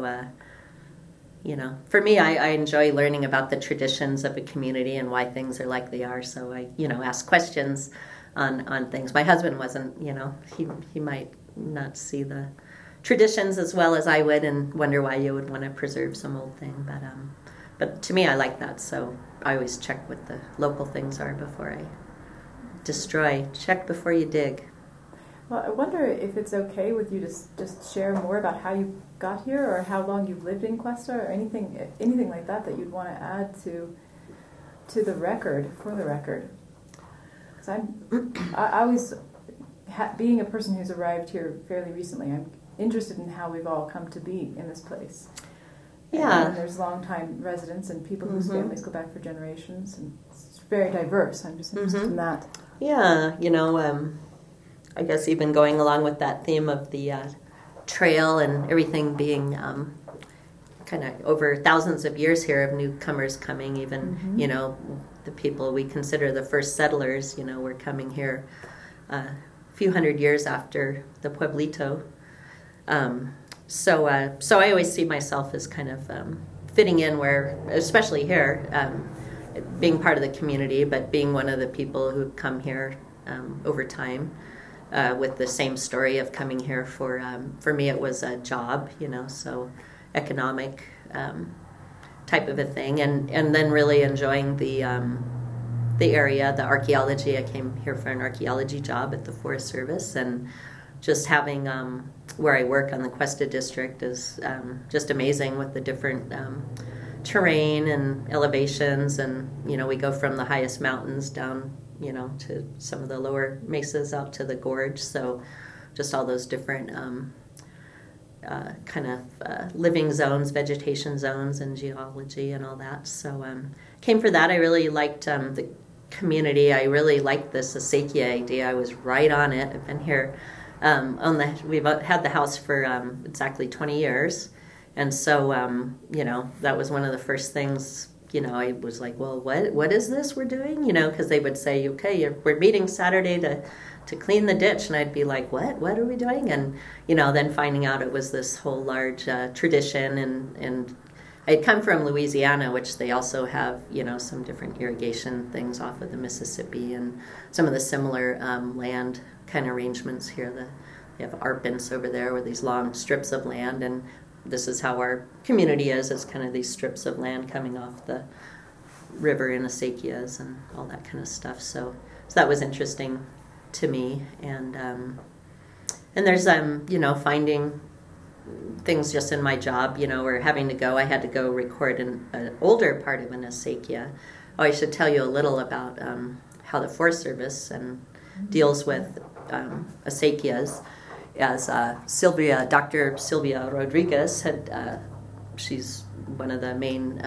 for me, I enjoy learning about the traditions of a community and why things are like they are. So I, ask questions on things. My husband wasn't, he might not see the traditions as well as I would, and wonder why you would want to preserve some old thing. But to me, I like that. So I always check what the local things are before I destroy. Check before you dig.
Well, I wonder if it's okay with you to just share more about how you got here, or how long you've lived in Cuesta, or anything like that you'd want to add to the record, for the record. Because I always, being a person who's arrived here fairly recently, I'm interested in how we've all come to be in this place.
Yeah.
And there's long-time residents and people whose families go back for generations, and it's very diverse. I'm just interested in that.
Yeah, I guess even going along with that theme of the trail and everything being kind of over thousands of years here of newcomers coming, even, the people we consider the first settlers, were coming here a few hundred years after the Pueblito. So I always see myself as kind of fitting in where, especially here, being part of the community, but being one of the people who come here over time with the same story of coming here for me it was a job, so economic type of a thing, and then really enjoying the area, the archaeology. I came here for an archaeology job at the Forest Service, and just having where I work on the Cuesta district is just amazing with the different terrain and elevations, and we go from the highest mountains down to some of the lower mesas out to the gorge, so just all those different kind of living zones, vegetation zones, and geology and all that. So came for that. I really liked the community. I really liked this acequia idea. I was right on it. I've been here we've had the house for exactly 20 years. And so, that was one of the first things, I was like, well, what is this we're doing? Because they would say, okay, we're meeting Saturday to clean the ditch. And I'd be like, what are we doing? And, then finding out it was this whole large tradition. And I'd come from Louisiana, which they also have, some different irrigation things off of the Mississippi and some of the similar land kind of arrangements here. They have arpents over there with these long strips of land, and this is how our community is kind of these strips of land coming off the river in acequias and all that kind of stuff. So that was interesting to me, and there's finding things just in my job, or having to go. I had to go record an older part of an acequia. Oh, I should tell you a little about how the Forest Service deals with acequias. As Dr. Sylvia Rodriguez had, she's one of the main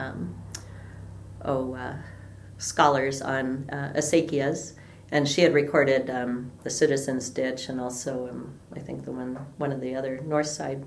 scholars on acequias, and she had recorded the Citizens Ditch and also I think one of the other north side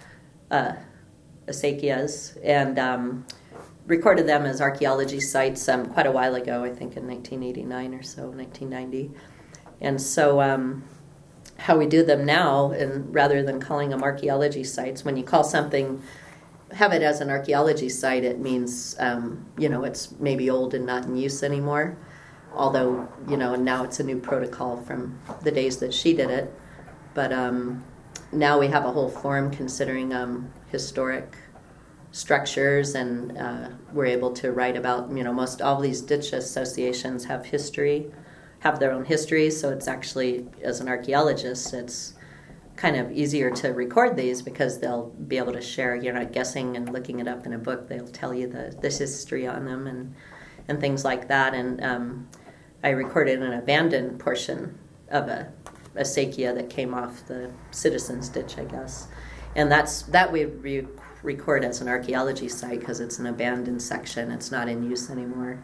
acequias, and recorded them as archaeology sites quite a while ago, I think in 1989 or so, 1990. And so how we do them now, and rather than calling them archaeology sites, when you call something, have it as an archaeology site, it means, it's maybe old and not in use anymore. Although, and now it's a new protocol from the days that she did it. But now we have a whole form considering historic structures, and we're able to write about, most all these ditch associations have their own history, so it's actually, as an archaeologist, it's kind of easier to record these because they'll be able to share, you're not guessing and looking it up in a book, they'll tell you the history on them and things like that. And I recorded an abandoned portion of a acequia that came off the Citizens Ditch, I guess. And that we record as an archaeology site because it's an abandoned section, it's not in use anymore.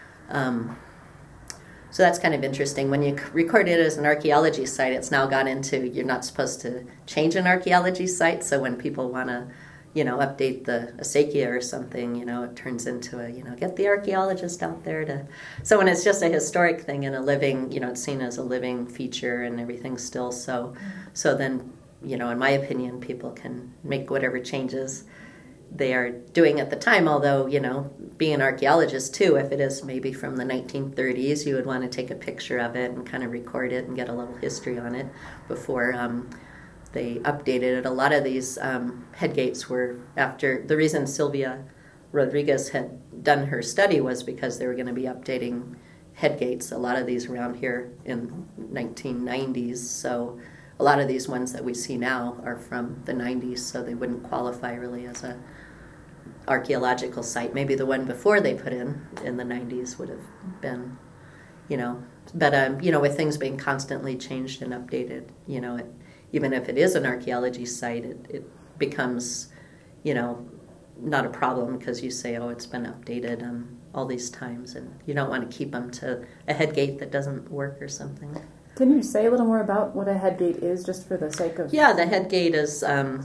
So that's kind of interesting. When you record it as an archaeology site, it's now gone into, you're not supposed to change an archaeology site, so when people want to, update the acequia or something, it turns into get the archaeologist out there to... So when it's just a historic thing and a living, it's seen as a living feature and everything still, so then, in my opinion, people can make whatever changes they are doing at the time, although, being an archaeologist too, if it is maybe from the 1930s, you would want to take a picture of it and kind of record it and get a little history on it before they updated it. A lot of these headgates were after, the reason Sylvia Rodriguez had done her study was because they were going to be updating headgates, a lot of these around here in 1990s, so a lot of these ones that we see now are from the 90s, so they wouldn't qualify really as a archaeological site. Maybe the one before they put in the 90s would have been, but with things being constantly changed and updated, even if it is an archaeology site, it becomes, not a problem because you say, oh, it's been updated all these times, and you don't want to keep them to a head gate that doesn't work or something.
Can you say a little more about what a head gate is, just for the sake of...
Yeah, the head gate is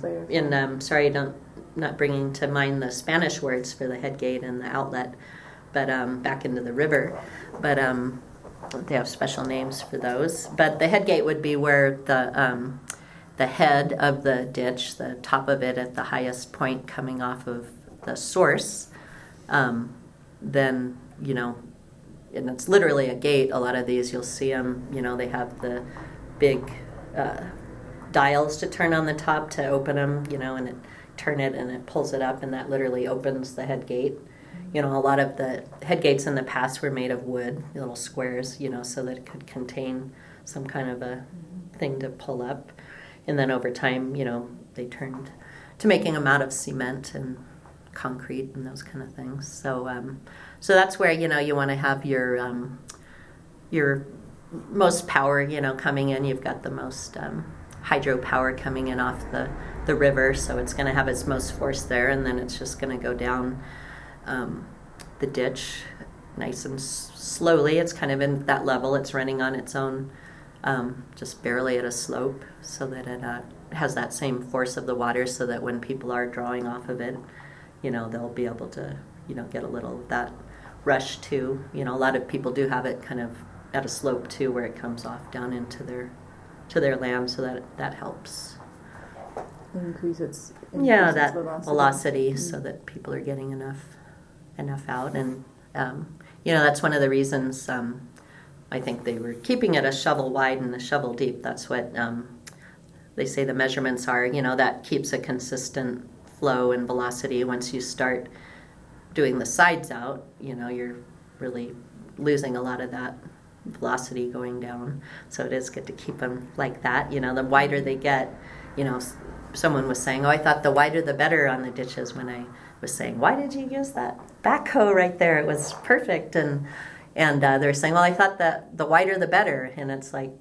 not bringing to mind the Spanish words for the head gate and the outlet, but back into the river. But they have special names for those. But the head gate would be where the head of the ditch, the top of it at the highest point coming off of the source, then, and it's literally a gate. A lot of these, you'll see them, they have the big dials to turn on the top to open them, and turn it and it pulls it up, and that literally opens the head gate. A lot of the head gates in the past were made of wood, little squares, so that it could contain some kind of a thing to pull up. And then over time, they turned to making them out of cement and concrete and those kind of things. So that's where, you want to have your most power, coming in. You've got the most hydropower coming in off the river, so it's going to have its most force there, and then it's just going to go down the ditch nice and slowly. It's kind of in that level. It's running on its own, just barely at a slope, so that it has that same force of the water, so that when people are drawing off of it, they'll be able to, get a little of that rush too. A lot of people do have it kind of at a slope too, where it comes off down into their land, so that helps.
Increase its
that
velocity,
so that people are getting enough out. And that's one of the reasons I think they were keeping it a shovel wide and a shovel deep. That's what they say the measurements are. That keeps a consistent flow and velocity. Once you start doing the sides out, you're really losing a lot of that velocity going down. So it is good to keep them like that. The wider they get, someone was saying, I thought the wider the better on the ditches, when I was saying, why did you use that backhoe right there? It was perfect. And they're saying, well, I thought that the wider the better. And it's like,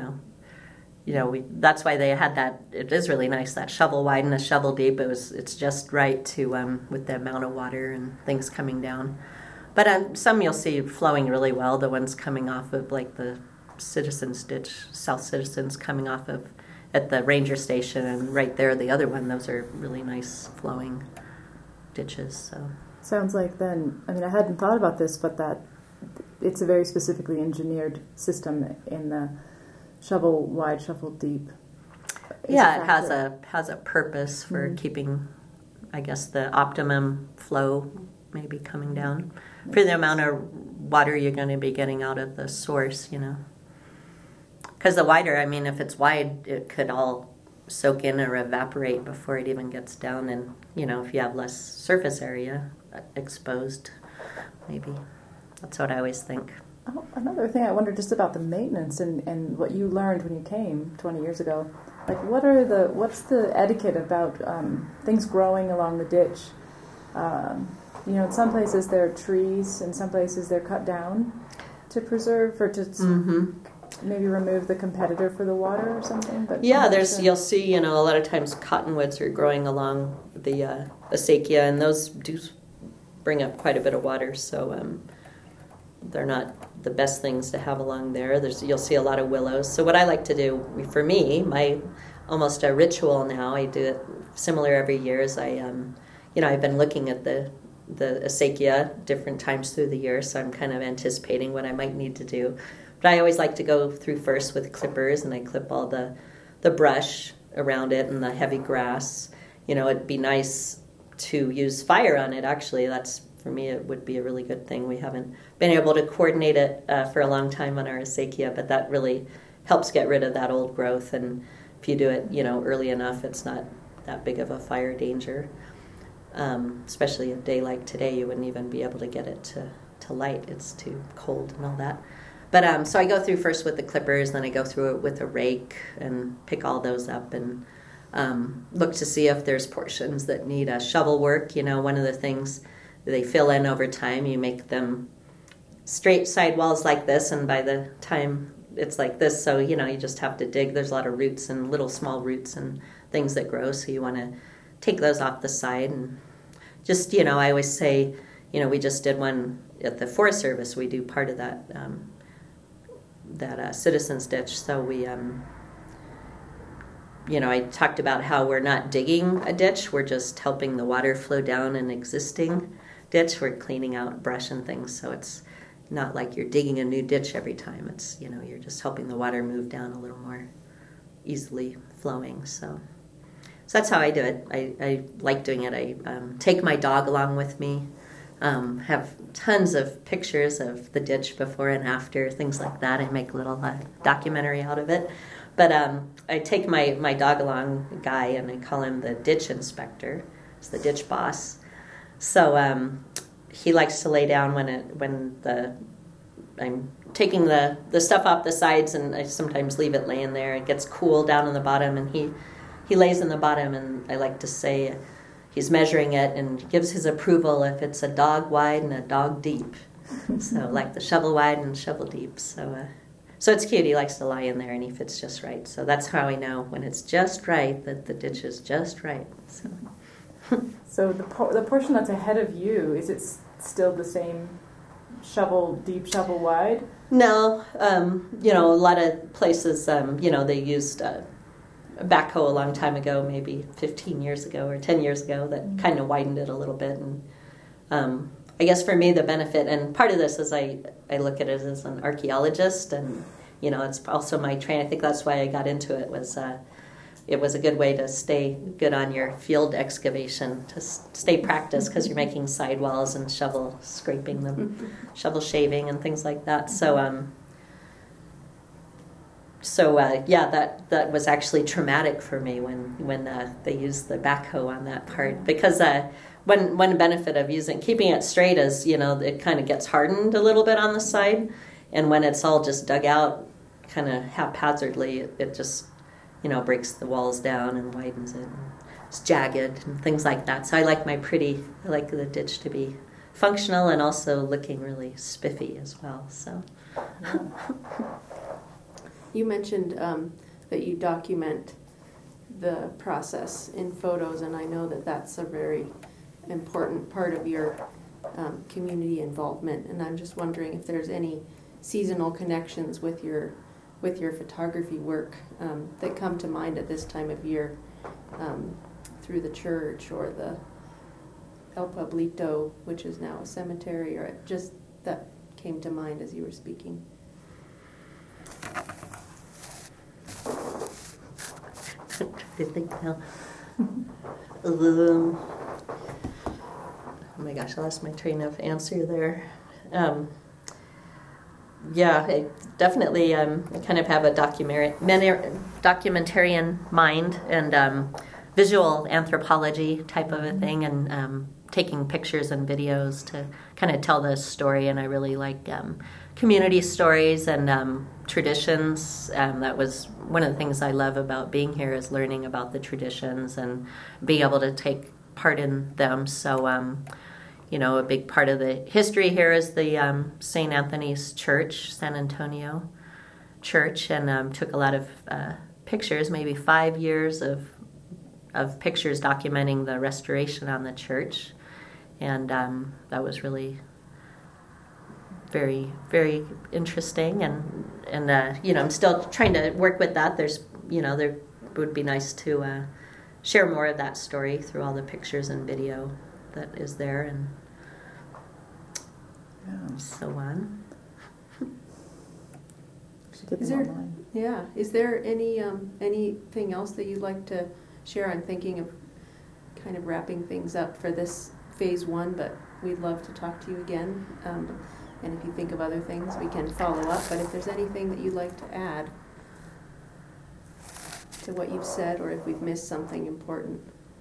that's why they had that. It is really nice, that shovel wide and a shovel deep. It's just right to with the amount of water and things coming down. But some you'll see flowing really well. The ones coming off of like the Citizens Ditch, South Citizens coming off of at the ranger station, and right there the other one. Those are really nice flowing ditches. So
sounds like then. I hadn't thought about this, but that it's a very specifically engineered system in the shovel wide, shovel deep.
Yeah, it has a purpose for keeping, I guess, the optimum flow maybe coming down for the amount of water you're going to be getting out of the source, Because the wider, if it's wide, it could all soak in or evaporate before it even gets down. And, if you have less surface area exposed, maybe. That's what I always think.
Oh, another thing I wonder just about the maintenance and what you learned when you came 20 years ago. Like, what's the etiquette about things growing along the ditch? In some places there are trees, in some places they're cut down to preserve or to maybe remove the competitor for the water or something. But
you'll see, a lot of times cottonwoods are growing along the acequia, and those do bring up quite a bit of water, so they're not the best things to have along there. You'll see a lot of willows. So what I like to do, for me, my almost a ritual now, I do it similar every year, is I've been looking at the acequia different times through the year, so I'm kind of anticipating what I might need to do. But I always like to go through first with clippers, and I clip all the brush around it and the heavy grass. It'd be nice to use fire on it, actually. For me, it would be a really good thing. We haven't been able to coordinate it for a long time on our acequia, but that really helps get rid of that old growth. And if you do it, early enough, it's not that big of a fire danger. Especially a day like today, you wouldn't even be able to get it to light. It's too cold and all that. But so I go through first with the clippers, then I go through it with a rake and pick all those up and look to see if there's portions that need shovel work. One of the things they fill in over time, you make them straight sidewalls like this, and by the time it's like this, so you just have to dig. There's a lot of roots and little small roots and things that grow, so you want to take those off the side. And just I always say, we just did one at the Forest Service, we do part of that citizens ditch. So we, I talked about how we're not digging a ditch. We're just helping the water flow down an existing ditch. We're cleaning out brush and things. So it's not like you're digging a new ditch every time. It's, you're just helping the water move down a little more easily flowing. So that's how I do it. I like doing it. I take my dog along with me. Have tons of pictures of the ditch before and after, things like that. I make a little documentary out of it. But I take my dog along, Guy, and I call him the ditch inspector. It's the ditch boss. So he likes to lay down when I'm taking the stuff off the sides, and I sometimes leave it laying there. It gets cool down in the bottom, and he lays in the bottom, and I like to say he's measuring it and gives his approval if it's a dog wide and a dog deep. So like the shovel wide and shovel deep. So it's cute. He likes to lie in there, and he fits just right. So that's how I know when it's just right that the ditch is just right.
So the portion that's ahead of you, is it still the same shovel deep, shovel wide?
No. A lot of places, they used a backhoe a long time ago, maybe 15 years ago or 10 years ago, that kind of widened it a little bit. And I guess for me, the benefit, and part of this is I look at it as an archaeologist, and, it's also my training. I think that's why I got into it, was it was a good way to stay good on your field excavation, to stay practiced, because you're making sidewalls and shovel scraping them, shovel shaving and things like that. That was actually traumatic for me when they used the backhoe on that part, because one benefit of keeping it straight is, it kind of gets hardened a little bit on the side, and when it's all just dug out kind of haphazardly, it just breaks the walls down and widens it. And it's jagged and things like that. So I like the ditch to be functional and also looking really spiffy as well. So.
You mentioned that you document the process in photos, and I know that that's a very important part of your community involvement. And I'm just wondering if there's any seasonal connections with your photography work that come to mind at this time of year, through the church or the El Pueblito, which is now a cemetery, or just that came to mind as you were speaking.
I think now. Oh my gosh, I lost my train of answer there. I definitely I kind of have a documentarian mind and visual anthropology type of a thing, and taking pictures and videos to kind of tell the story. And I really like community stories and traditions. That was one of the things I love about being here, is learning about the traditions and being able to take part in them. So a big part of the history here is the St. Anthony's Church, San Antonio Church, and took a lot of pictures, maybe 5 years of pictures documenting the restoration on the church, and that was really very, very interesting. And I'm still trying to work with that. There would be nice to share more of that story through all the pictures and video that is there, and so on.
Is there anything else that you'd like to share? I'm thinking of kind of wrapping things up for this phase 1, but we'd love to talk to you again. And if you think of other things, we can follow up. But if there's anything that you'd like to add to what you've said, or if we've missed something important.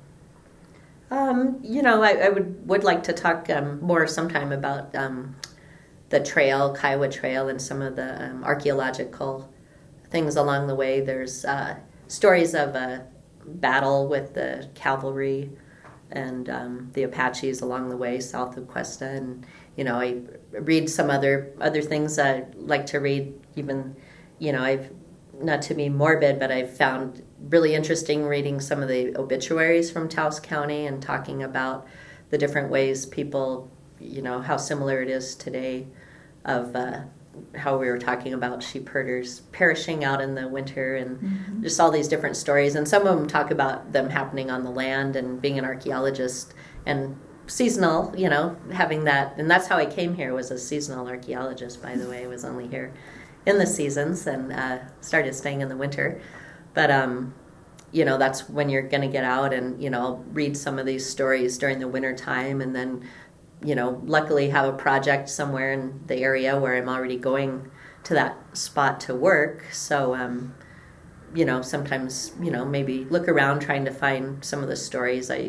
I would like to talk more sometime about the trail, Kiowa Trail, and some of the archaeological things along the way. There's stories of a battle with the cavalry and the Apaches along the way south of Cuesta, and I read some other things I like to read. Even I've, not to be morbid, but I've found really interesting reading some of the obituaries from Taos County and talking about the different ways people how similar it is today of how we were talking about sheep herders perishing out in the winter, and just all these different stories. And some of them talk about them happening on the land, and being an archaeologist and seasonal, having that. And that's how I came here, was a seasonal archaeologist, by the way. I was only here in the seasons and started staying in the winter. But, that's when you're going to get out and, I'll read some of these stories during the winter time, and then luckily have a project somewhere in the area where I'm already going to that spot to work. So, sometimes, maybe look around trying to find some of the stories. I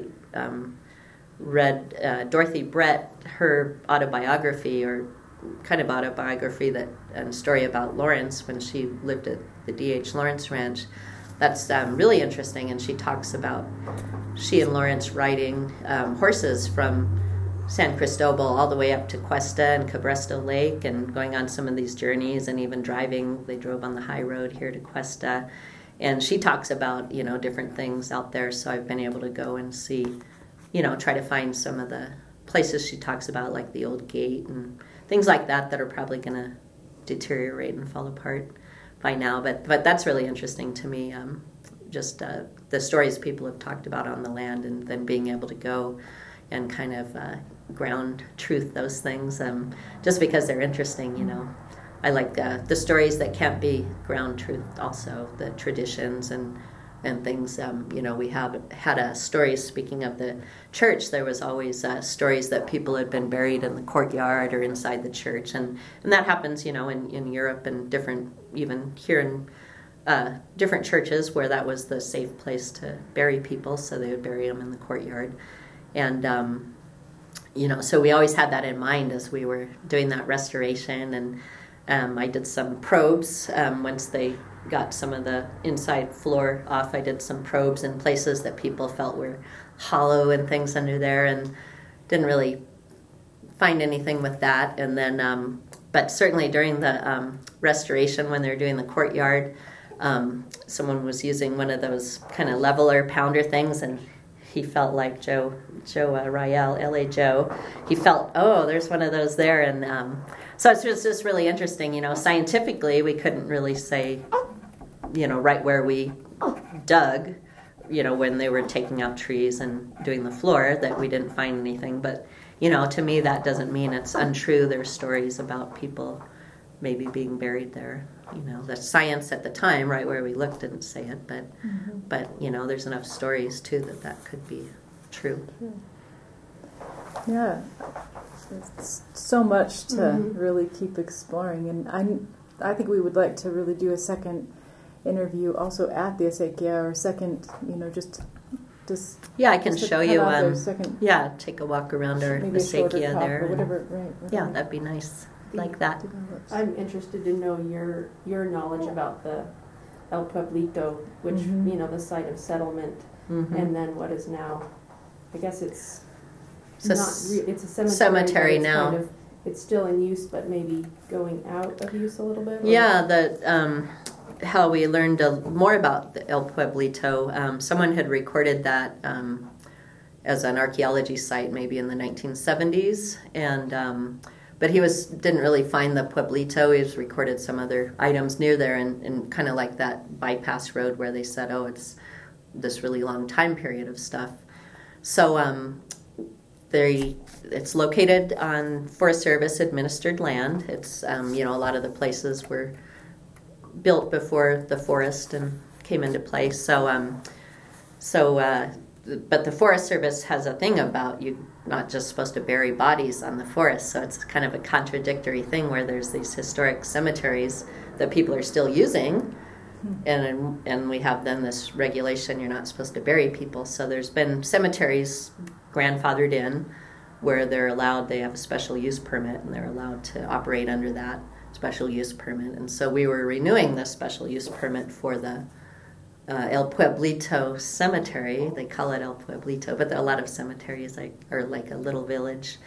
read Dorothy Brett, her autobiography, or kind of autobiography, and story about Lawrence when she lived at the D.H. Lawrence Ranch. That's really interesting, and she talks about she and Lawrence riding horses from San Cristobal all the way up to Cuesta and Cabresto Lake, and going on some of these journeys, and even driving. They drove on the high road here to Cuesta, and she talks about different things out there. So I've been able to go and see, try to find some of the places she talks about, like the old gate and things like that are probably going to deteriorate and fall apart by now. But that's really interesting to me. Just the stories people have talked about on the land, and then being able to go and kind of ground truth those things, just because they're interesting. I like the stories that can't be ground truth, also the traditions and things. We have had a story, speaking of the church, there was always stories that people had been buried in the courtyard or inside the church, and that happens in Europe, and different, even here in different churches where that was the safe place to bury people, so they would bury them in the courtyard. And, so we always had that in mind as we were doing that restoration. And I did some probes once they got some of the inside floor off. I did some probes in places that people felt were hollow and things under there, and didn't really find anything with that. And then, but certainly during the restoration, when they were doing the courtyard, someone was using one of those kind of leveler pounder things, and he felt like Joe Riel, L.A. Joe. He felt, there's one of those there. And so it's just really interesting. Scientifically, we couldn't really say, right where we dug, when they were taking out trees and doing the floor, that we didn't find anything. But, to me, that doesn't mean it's untrue. There's stories about people maybe being buried there. The science at the time, right where we looked, didn't say it, but there's enough stories too that could be true.
Yeah, it's so much to really keep exploring, and I think we would like to really do a second interview also at the Acequia, or second, just
I can show you. Take a walk around our Acequia there.
Or whatever, right?
Yeah, that'd be nice. Like that.
I'm interested to know your knowledge about the El Pueblito, which the site of settlement, and then what is now, I guess it's it's a cemetery
now.
It's still in use, but maybe going out of use a little bit.
Yeah, how we learned more about the El Pueblito. Someone had recorded that as an archaeology site, maybe in the 1970s, and. But he didn't really find the Pueblito. He's recorded some other items near there, and kind of like that bypass road where they said, it's this really long time period of stuff. So it's located on Forest Service administered land. It's a lot of the places were built before the forest and came into place. But the Forest Service has a thing about you not just supposed to bury bodies on the forest, so it's kind of a contradictory thing where there's these historic cemeteries that people are still using, and we have then this regulation you're not supposed to bury people. So there's been cemeteries grandfathered in where they have a special use permit, and they're allowed to operate under that special use permit. And so we were renewing the special use permit for the El Pueblito Cemetery. They call it El Pueblito, but there are a lot of cemeteries are like a little village.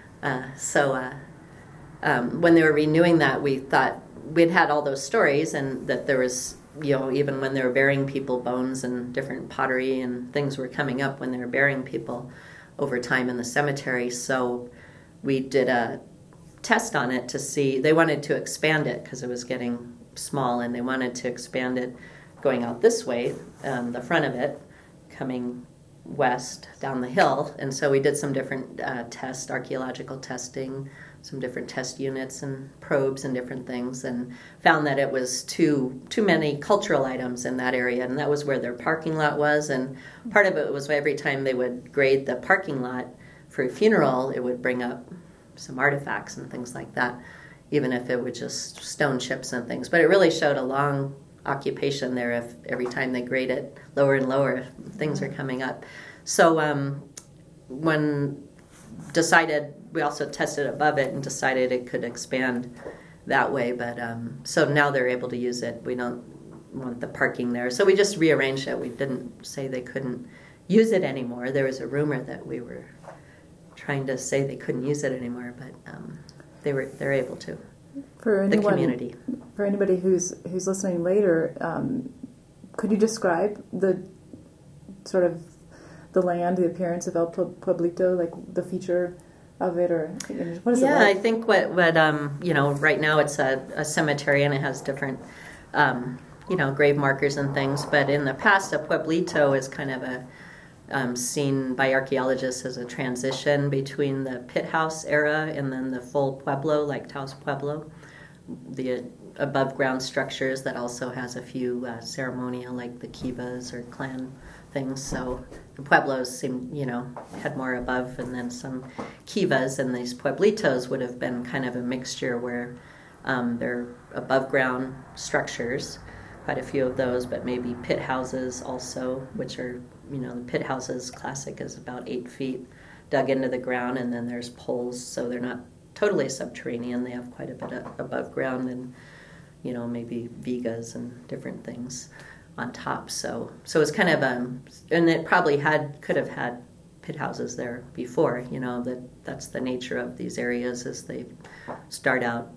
When they were renewing that, we thought we'd had all those stories, and that there was, even when they were burying people, bones and different pottery and things were coming up when they were burying people over time in the cemetery. So we did a test on it to see. They wanted to expand it because it was getting small, and they wanted to expand it going out this way, the front of it, coming west down the hill. And so we did some different archaeological testing, some different test units and probes and different things, and found that it was too many cultural items in that area, and that was where their parking lot was. And part of it was every time they would grade the parking lot for a funeral, it would bring up some artifacts and things like that, even if it was just stone chips and things. But it really showed a long occupation there. If every time they grade it lower and lower, things are coming up. So when decided, we also tested above it and decided it could expand that way. But so now they're able to use it. We don't want the parking there, so we just rearranged it. We didn't say they couldn't use it anymore. There was a rumor that we were trying to say they couldn't use it anymore, but they're able to.
For anyone,
the community.
For anybody who's listening later, could you describe the sort of the land, the appearance of El Pueblito, like the feature of it, or what is it like?
Yeah, I think what right now it's a cemetery, and it has different grave markers and things. But in the past, a pueblito is kind of a seen by archaeologists as a transition between the pit house era and then the full pueblo, like Taos Pueblo, the above ground structures that also has a few ceremonial, like the kivas or clan things. So the pueblos had more above, and then some kivas, and these pueblitos would have been kind of a mixture where they're above ground structures, quite a few of those, but maybe pit houses also, which are, the pit houses classic is about 8 feet dug into the ground, and then there's poles, so they're not totally subterranean. They have quite a bit of above ground, and maybe vigas and different things on top. So it's kind of and it probably could have had pit houses there before. That's the nature of these areas, is they start out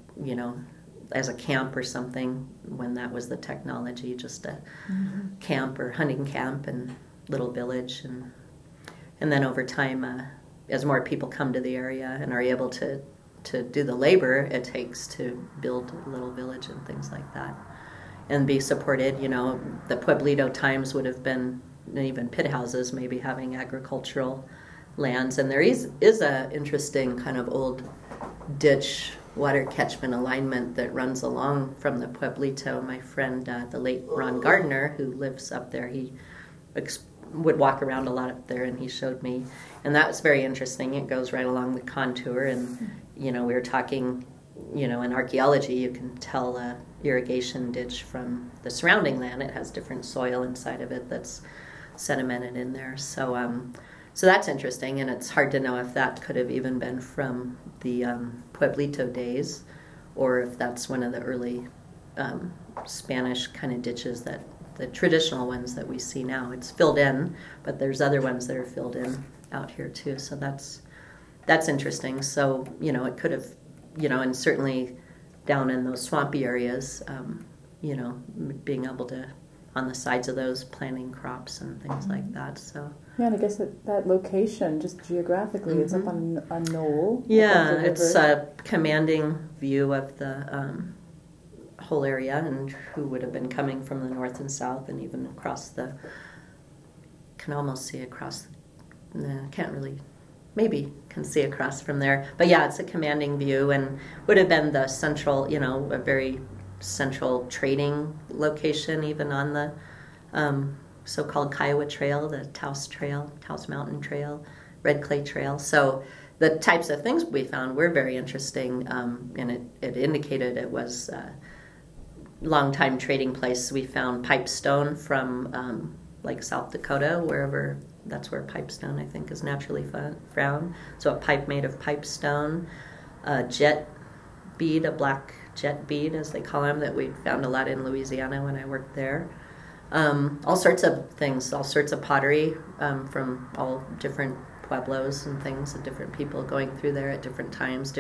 as a camp or something, when that was the technology, just a camp or hunting camp and little village, and then over time, as more people come to the area and are able to do the labor it takes to build a little village and things like that, and be supported. The Pueblito times would have been even pit houses, maybe having agricultural lands, and there is a interesting kind of old ditch water catchment alignment that runs along from the Pueblito. My friend, the late Ron Gardner, who lives up there, he would walk around a lot up there, and he showed me, and that was very interesting. It goes right along the contour, and we were talking, in archaeology you can tell a irrigation ditch from the surrounding land. It has different soil inside of it that's sedimented in there, so that's interesting, and it's hard to know if that could have even been from the Pueblito days, or if that's one of the early Spanish kind of ditches, that the traditional ones that we see now. It's filled in, but there's other ones that are filled in out here too. So that's interesting. So it could have, and certainly down in those swampy areas, being able to, on the sides of those, planting crops and things like that. So
yeah, and I guess that location, just geographically, it's up on a knoll.
Yeah, it's a commanding view of the whole area, and who would have been coming from the north and south, and even across can almost see across. Can't really, maybe can see across from there. But yeah, it's a commanding view, and would have been the central, a very central trading location, even on the so-called Kiowa Trail, the Taos Trail, Taos Mountain Trail, Red Clay Trail. So the types of things we found were very interesting, and it indicated it was a long-time trading place. We found pipestone from like South Dakota, wherever. That's where pipestone, I think, is naturally found. So a pipe made of pipestone, a jet bead, a black jet bead, as they call them, that we found a lot in Louisiana when I worked there. All sorts of things, all sorts of pottery from all different pueblos and things, and different people going through there at different times.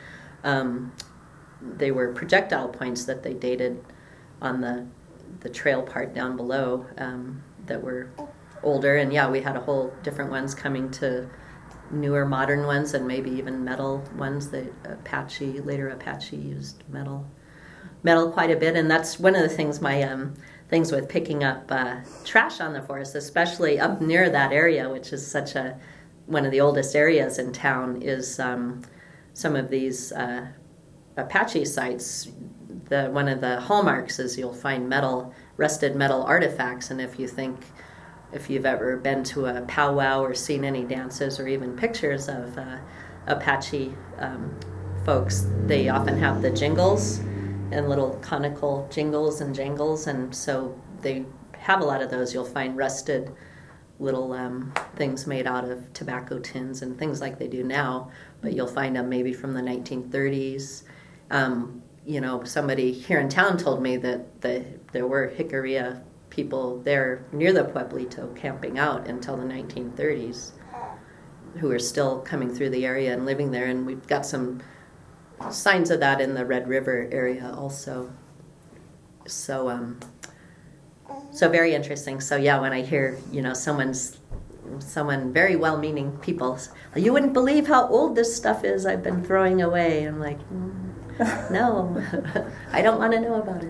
They were projectile points that they dated on the trail part down below that were older, and yeah, we had a whole different ones coming to newer modern ones and maybe even metal ones. The later Apache used metal quite a bit, and that's one of the things things with picking up trash on the forest, especially up near that area, which is one of the oldest areas in town, is some of these Apache sites. One of the hallmarks is you'll find rusted metal artifacts, and if you've ever been to a powwow or seen any dances or even pictures of Apache folks, they often have the jingles and little conical jingles and jangles, and so they have a lot of those. You'll find rusted little things made out of tobacco tins and things like they do now, but you'll find them maybe from the 1930s. Somebody here in town told me that there were Jicarilla people there near the Pueblito camping out until the 1930s who are still coming through the area and living there, and we've got some signs of that in the Red River area also. So very interesting. So yeah, when I hear, someone very well-meaning people, you wouldn't believe how old this stuff is I've been throwing away. I'm like, no, I don't want to know about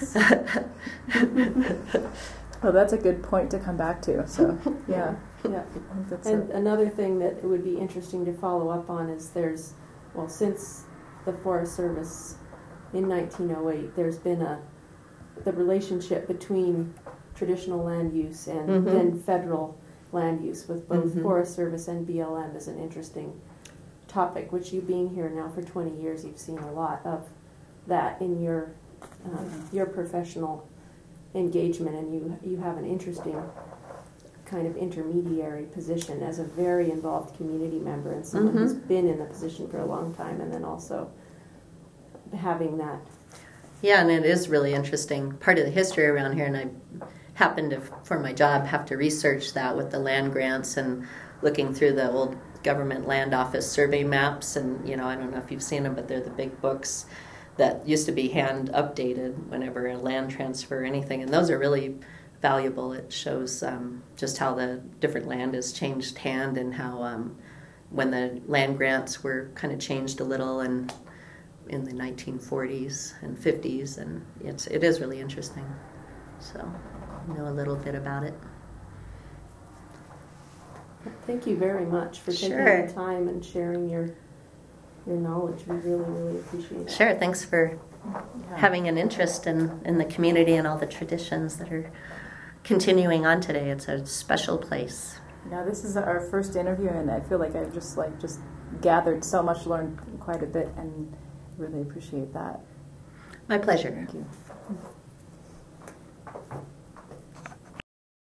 it.
Well, that's a good point to come back to. So yeah.
Yeah. And another thing that it would be interesting to follow up on is since the Forest Service in 1908, there's been the relationship between traditional land use and then federal land use with both Forest Service and BLM is an interesting topic, which you being here now for 20 years, you've seen a lot of that in your professional engagement, and you have an interesting kind of intermediary position as a very involved community member and someone who's been in the position for a long time, and then also having that.
Yeah, and it is really interesting part of the history around here, and I happened to, for my job, have to research that with the land grants and looking through the old government land office survey maps, and I don't know if you've seen them, but they're the big books that used to be hand updated whenever a land transfer or anything, and those are really valuable. It shows just how the different land has changed hand, and how when the land grants were kind of changed a little and in the 1940s and 50s, and it is really interesting. So I know a little bit about it.
Thank you very much for taking the time and sharing your knowledge. We really, really appreciate it.
Sure, thanks for having an interest in the community and all the traditions that are continuing on today. It's a special place.
Now, this is our first interview, and I feel like I've just gathered so much, learned quite a bit, and really appreciate that.
My pleasure.
Thank you.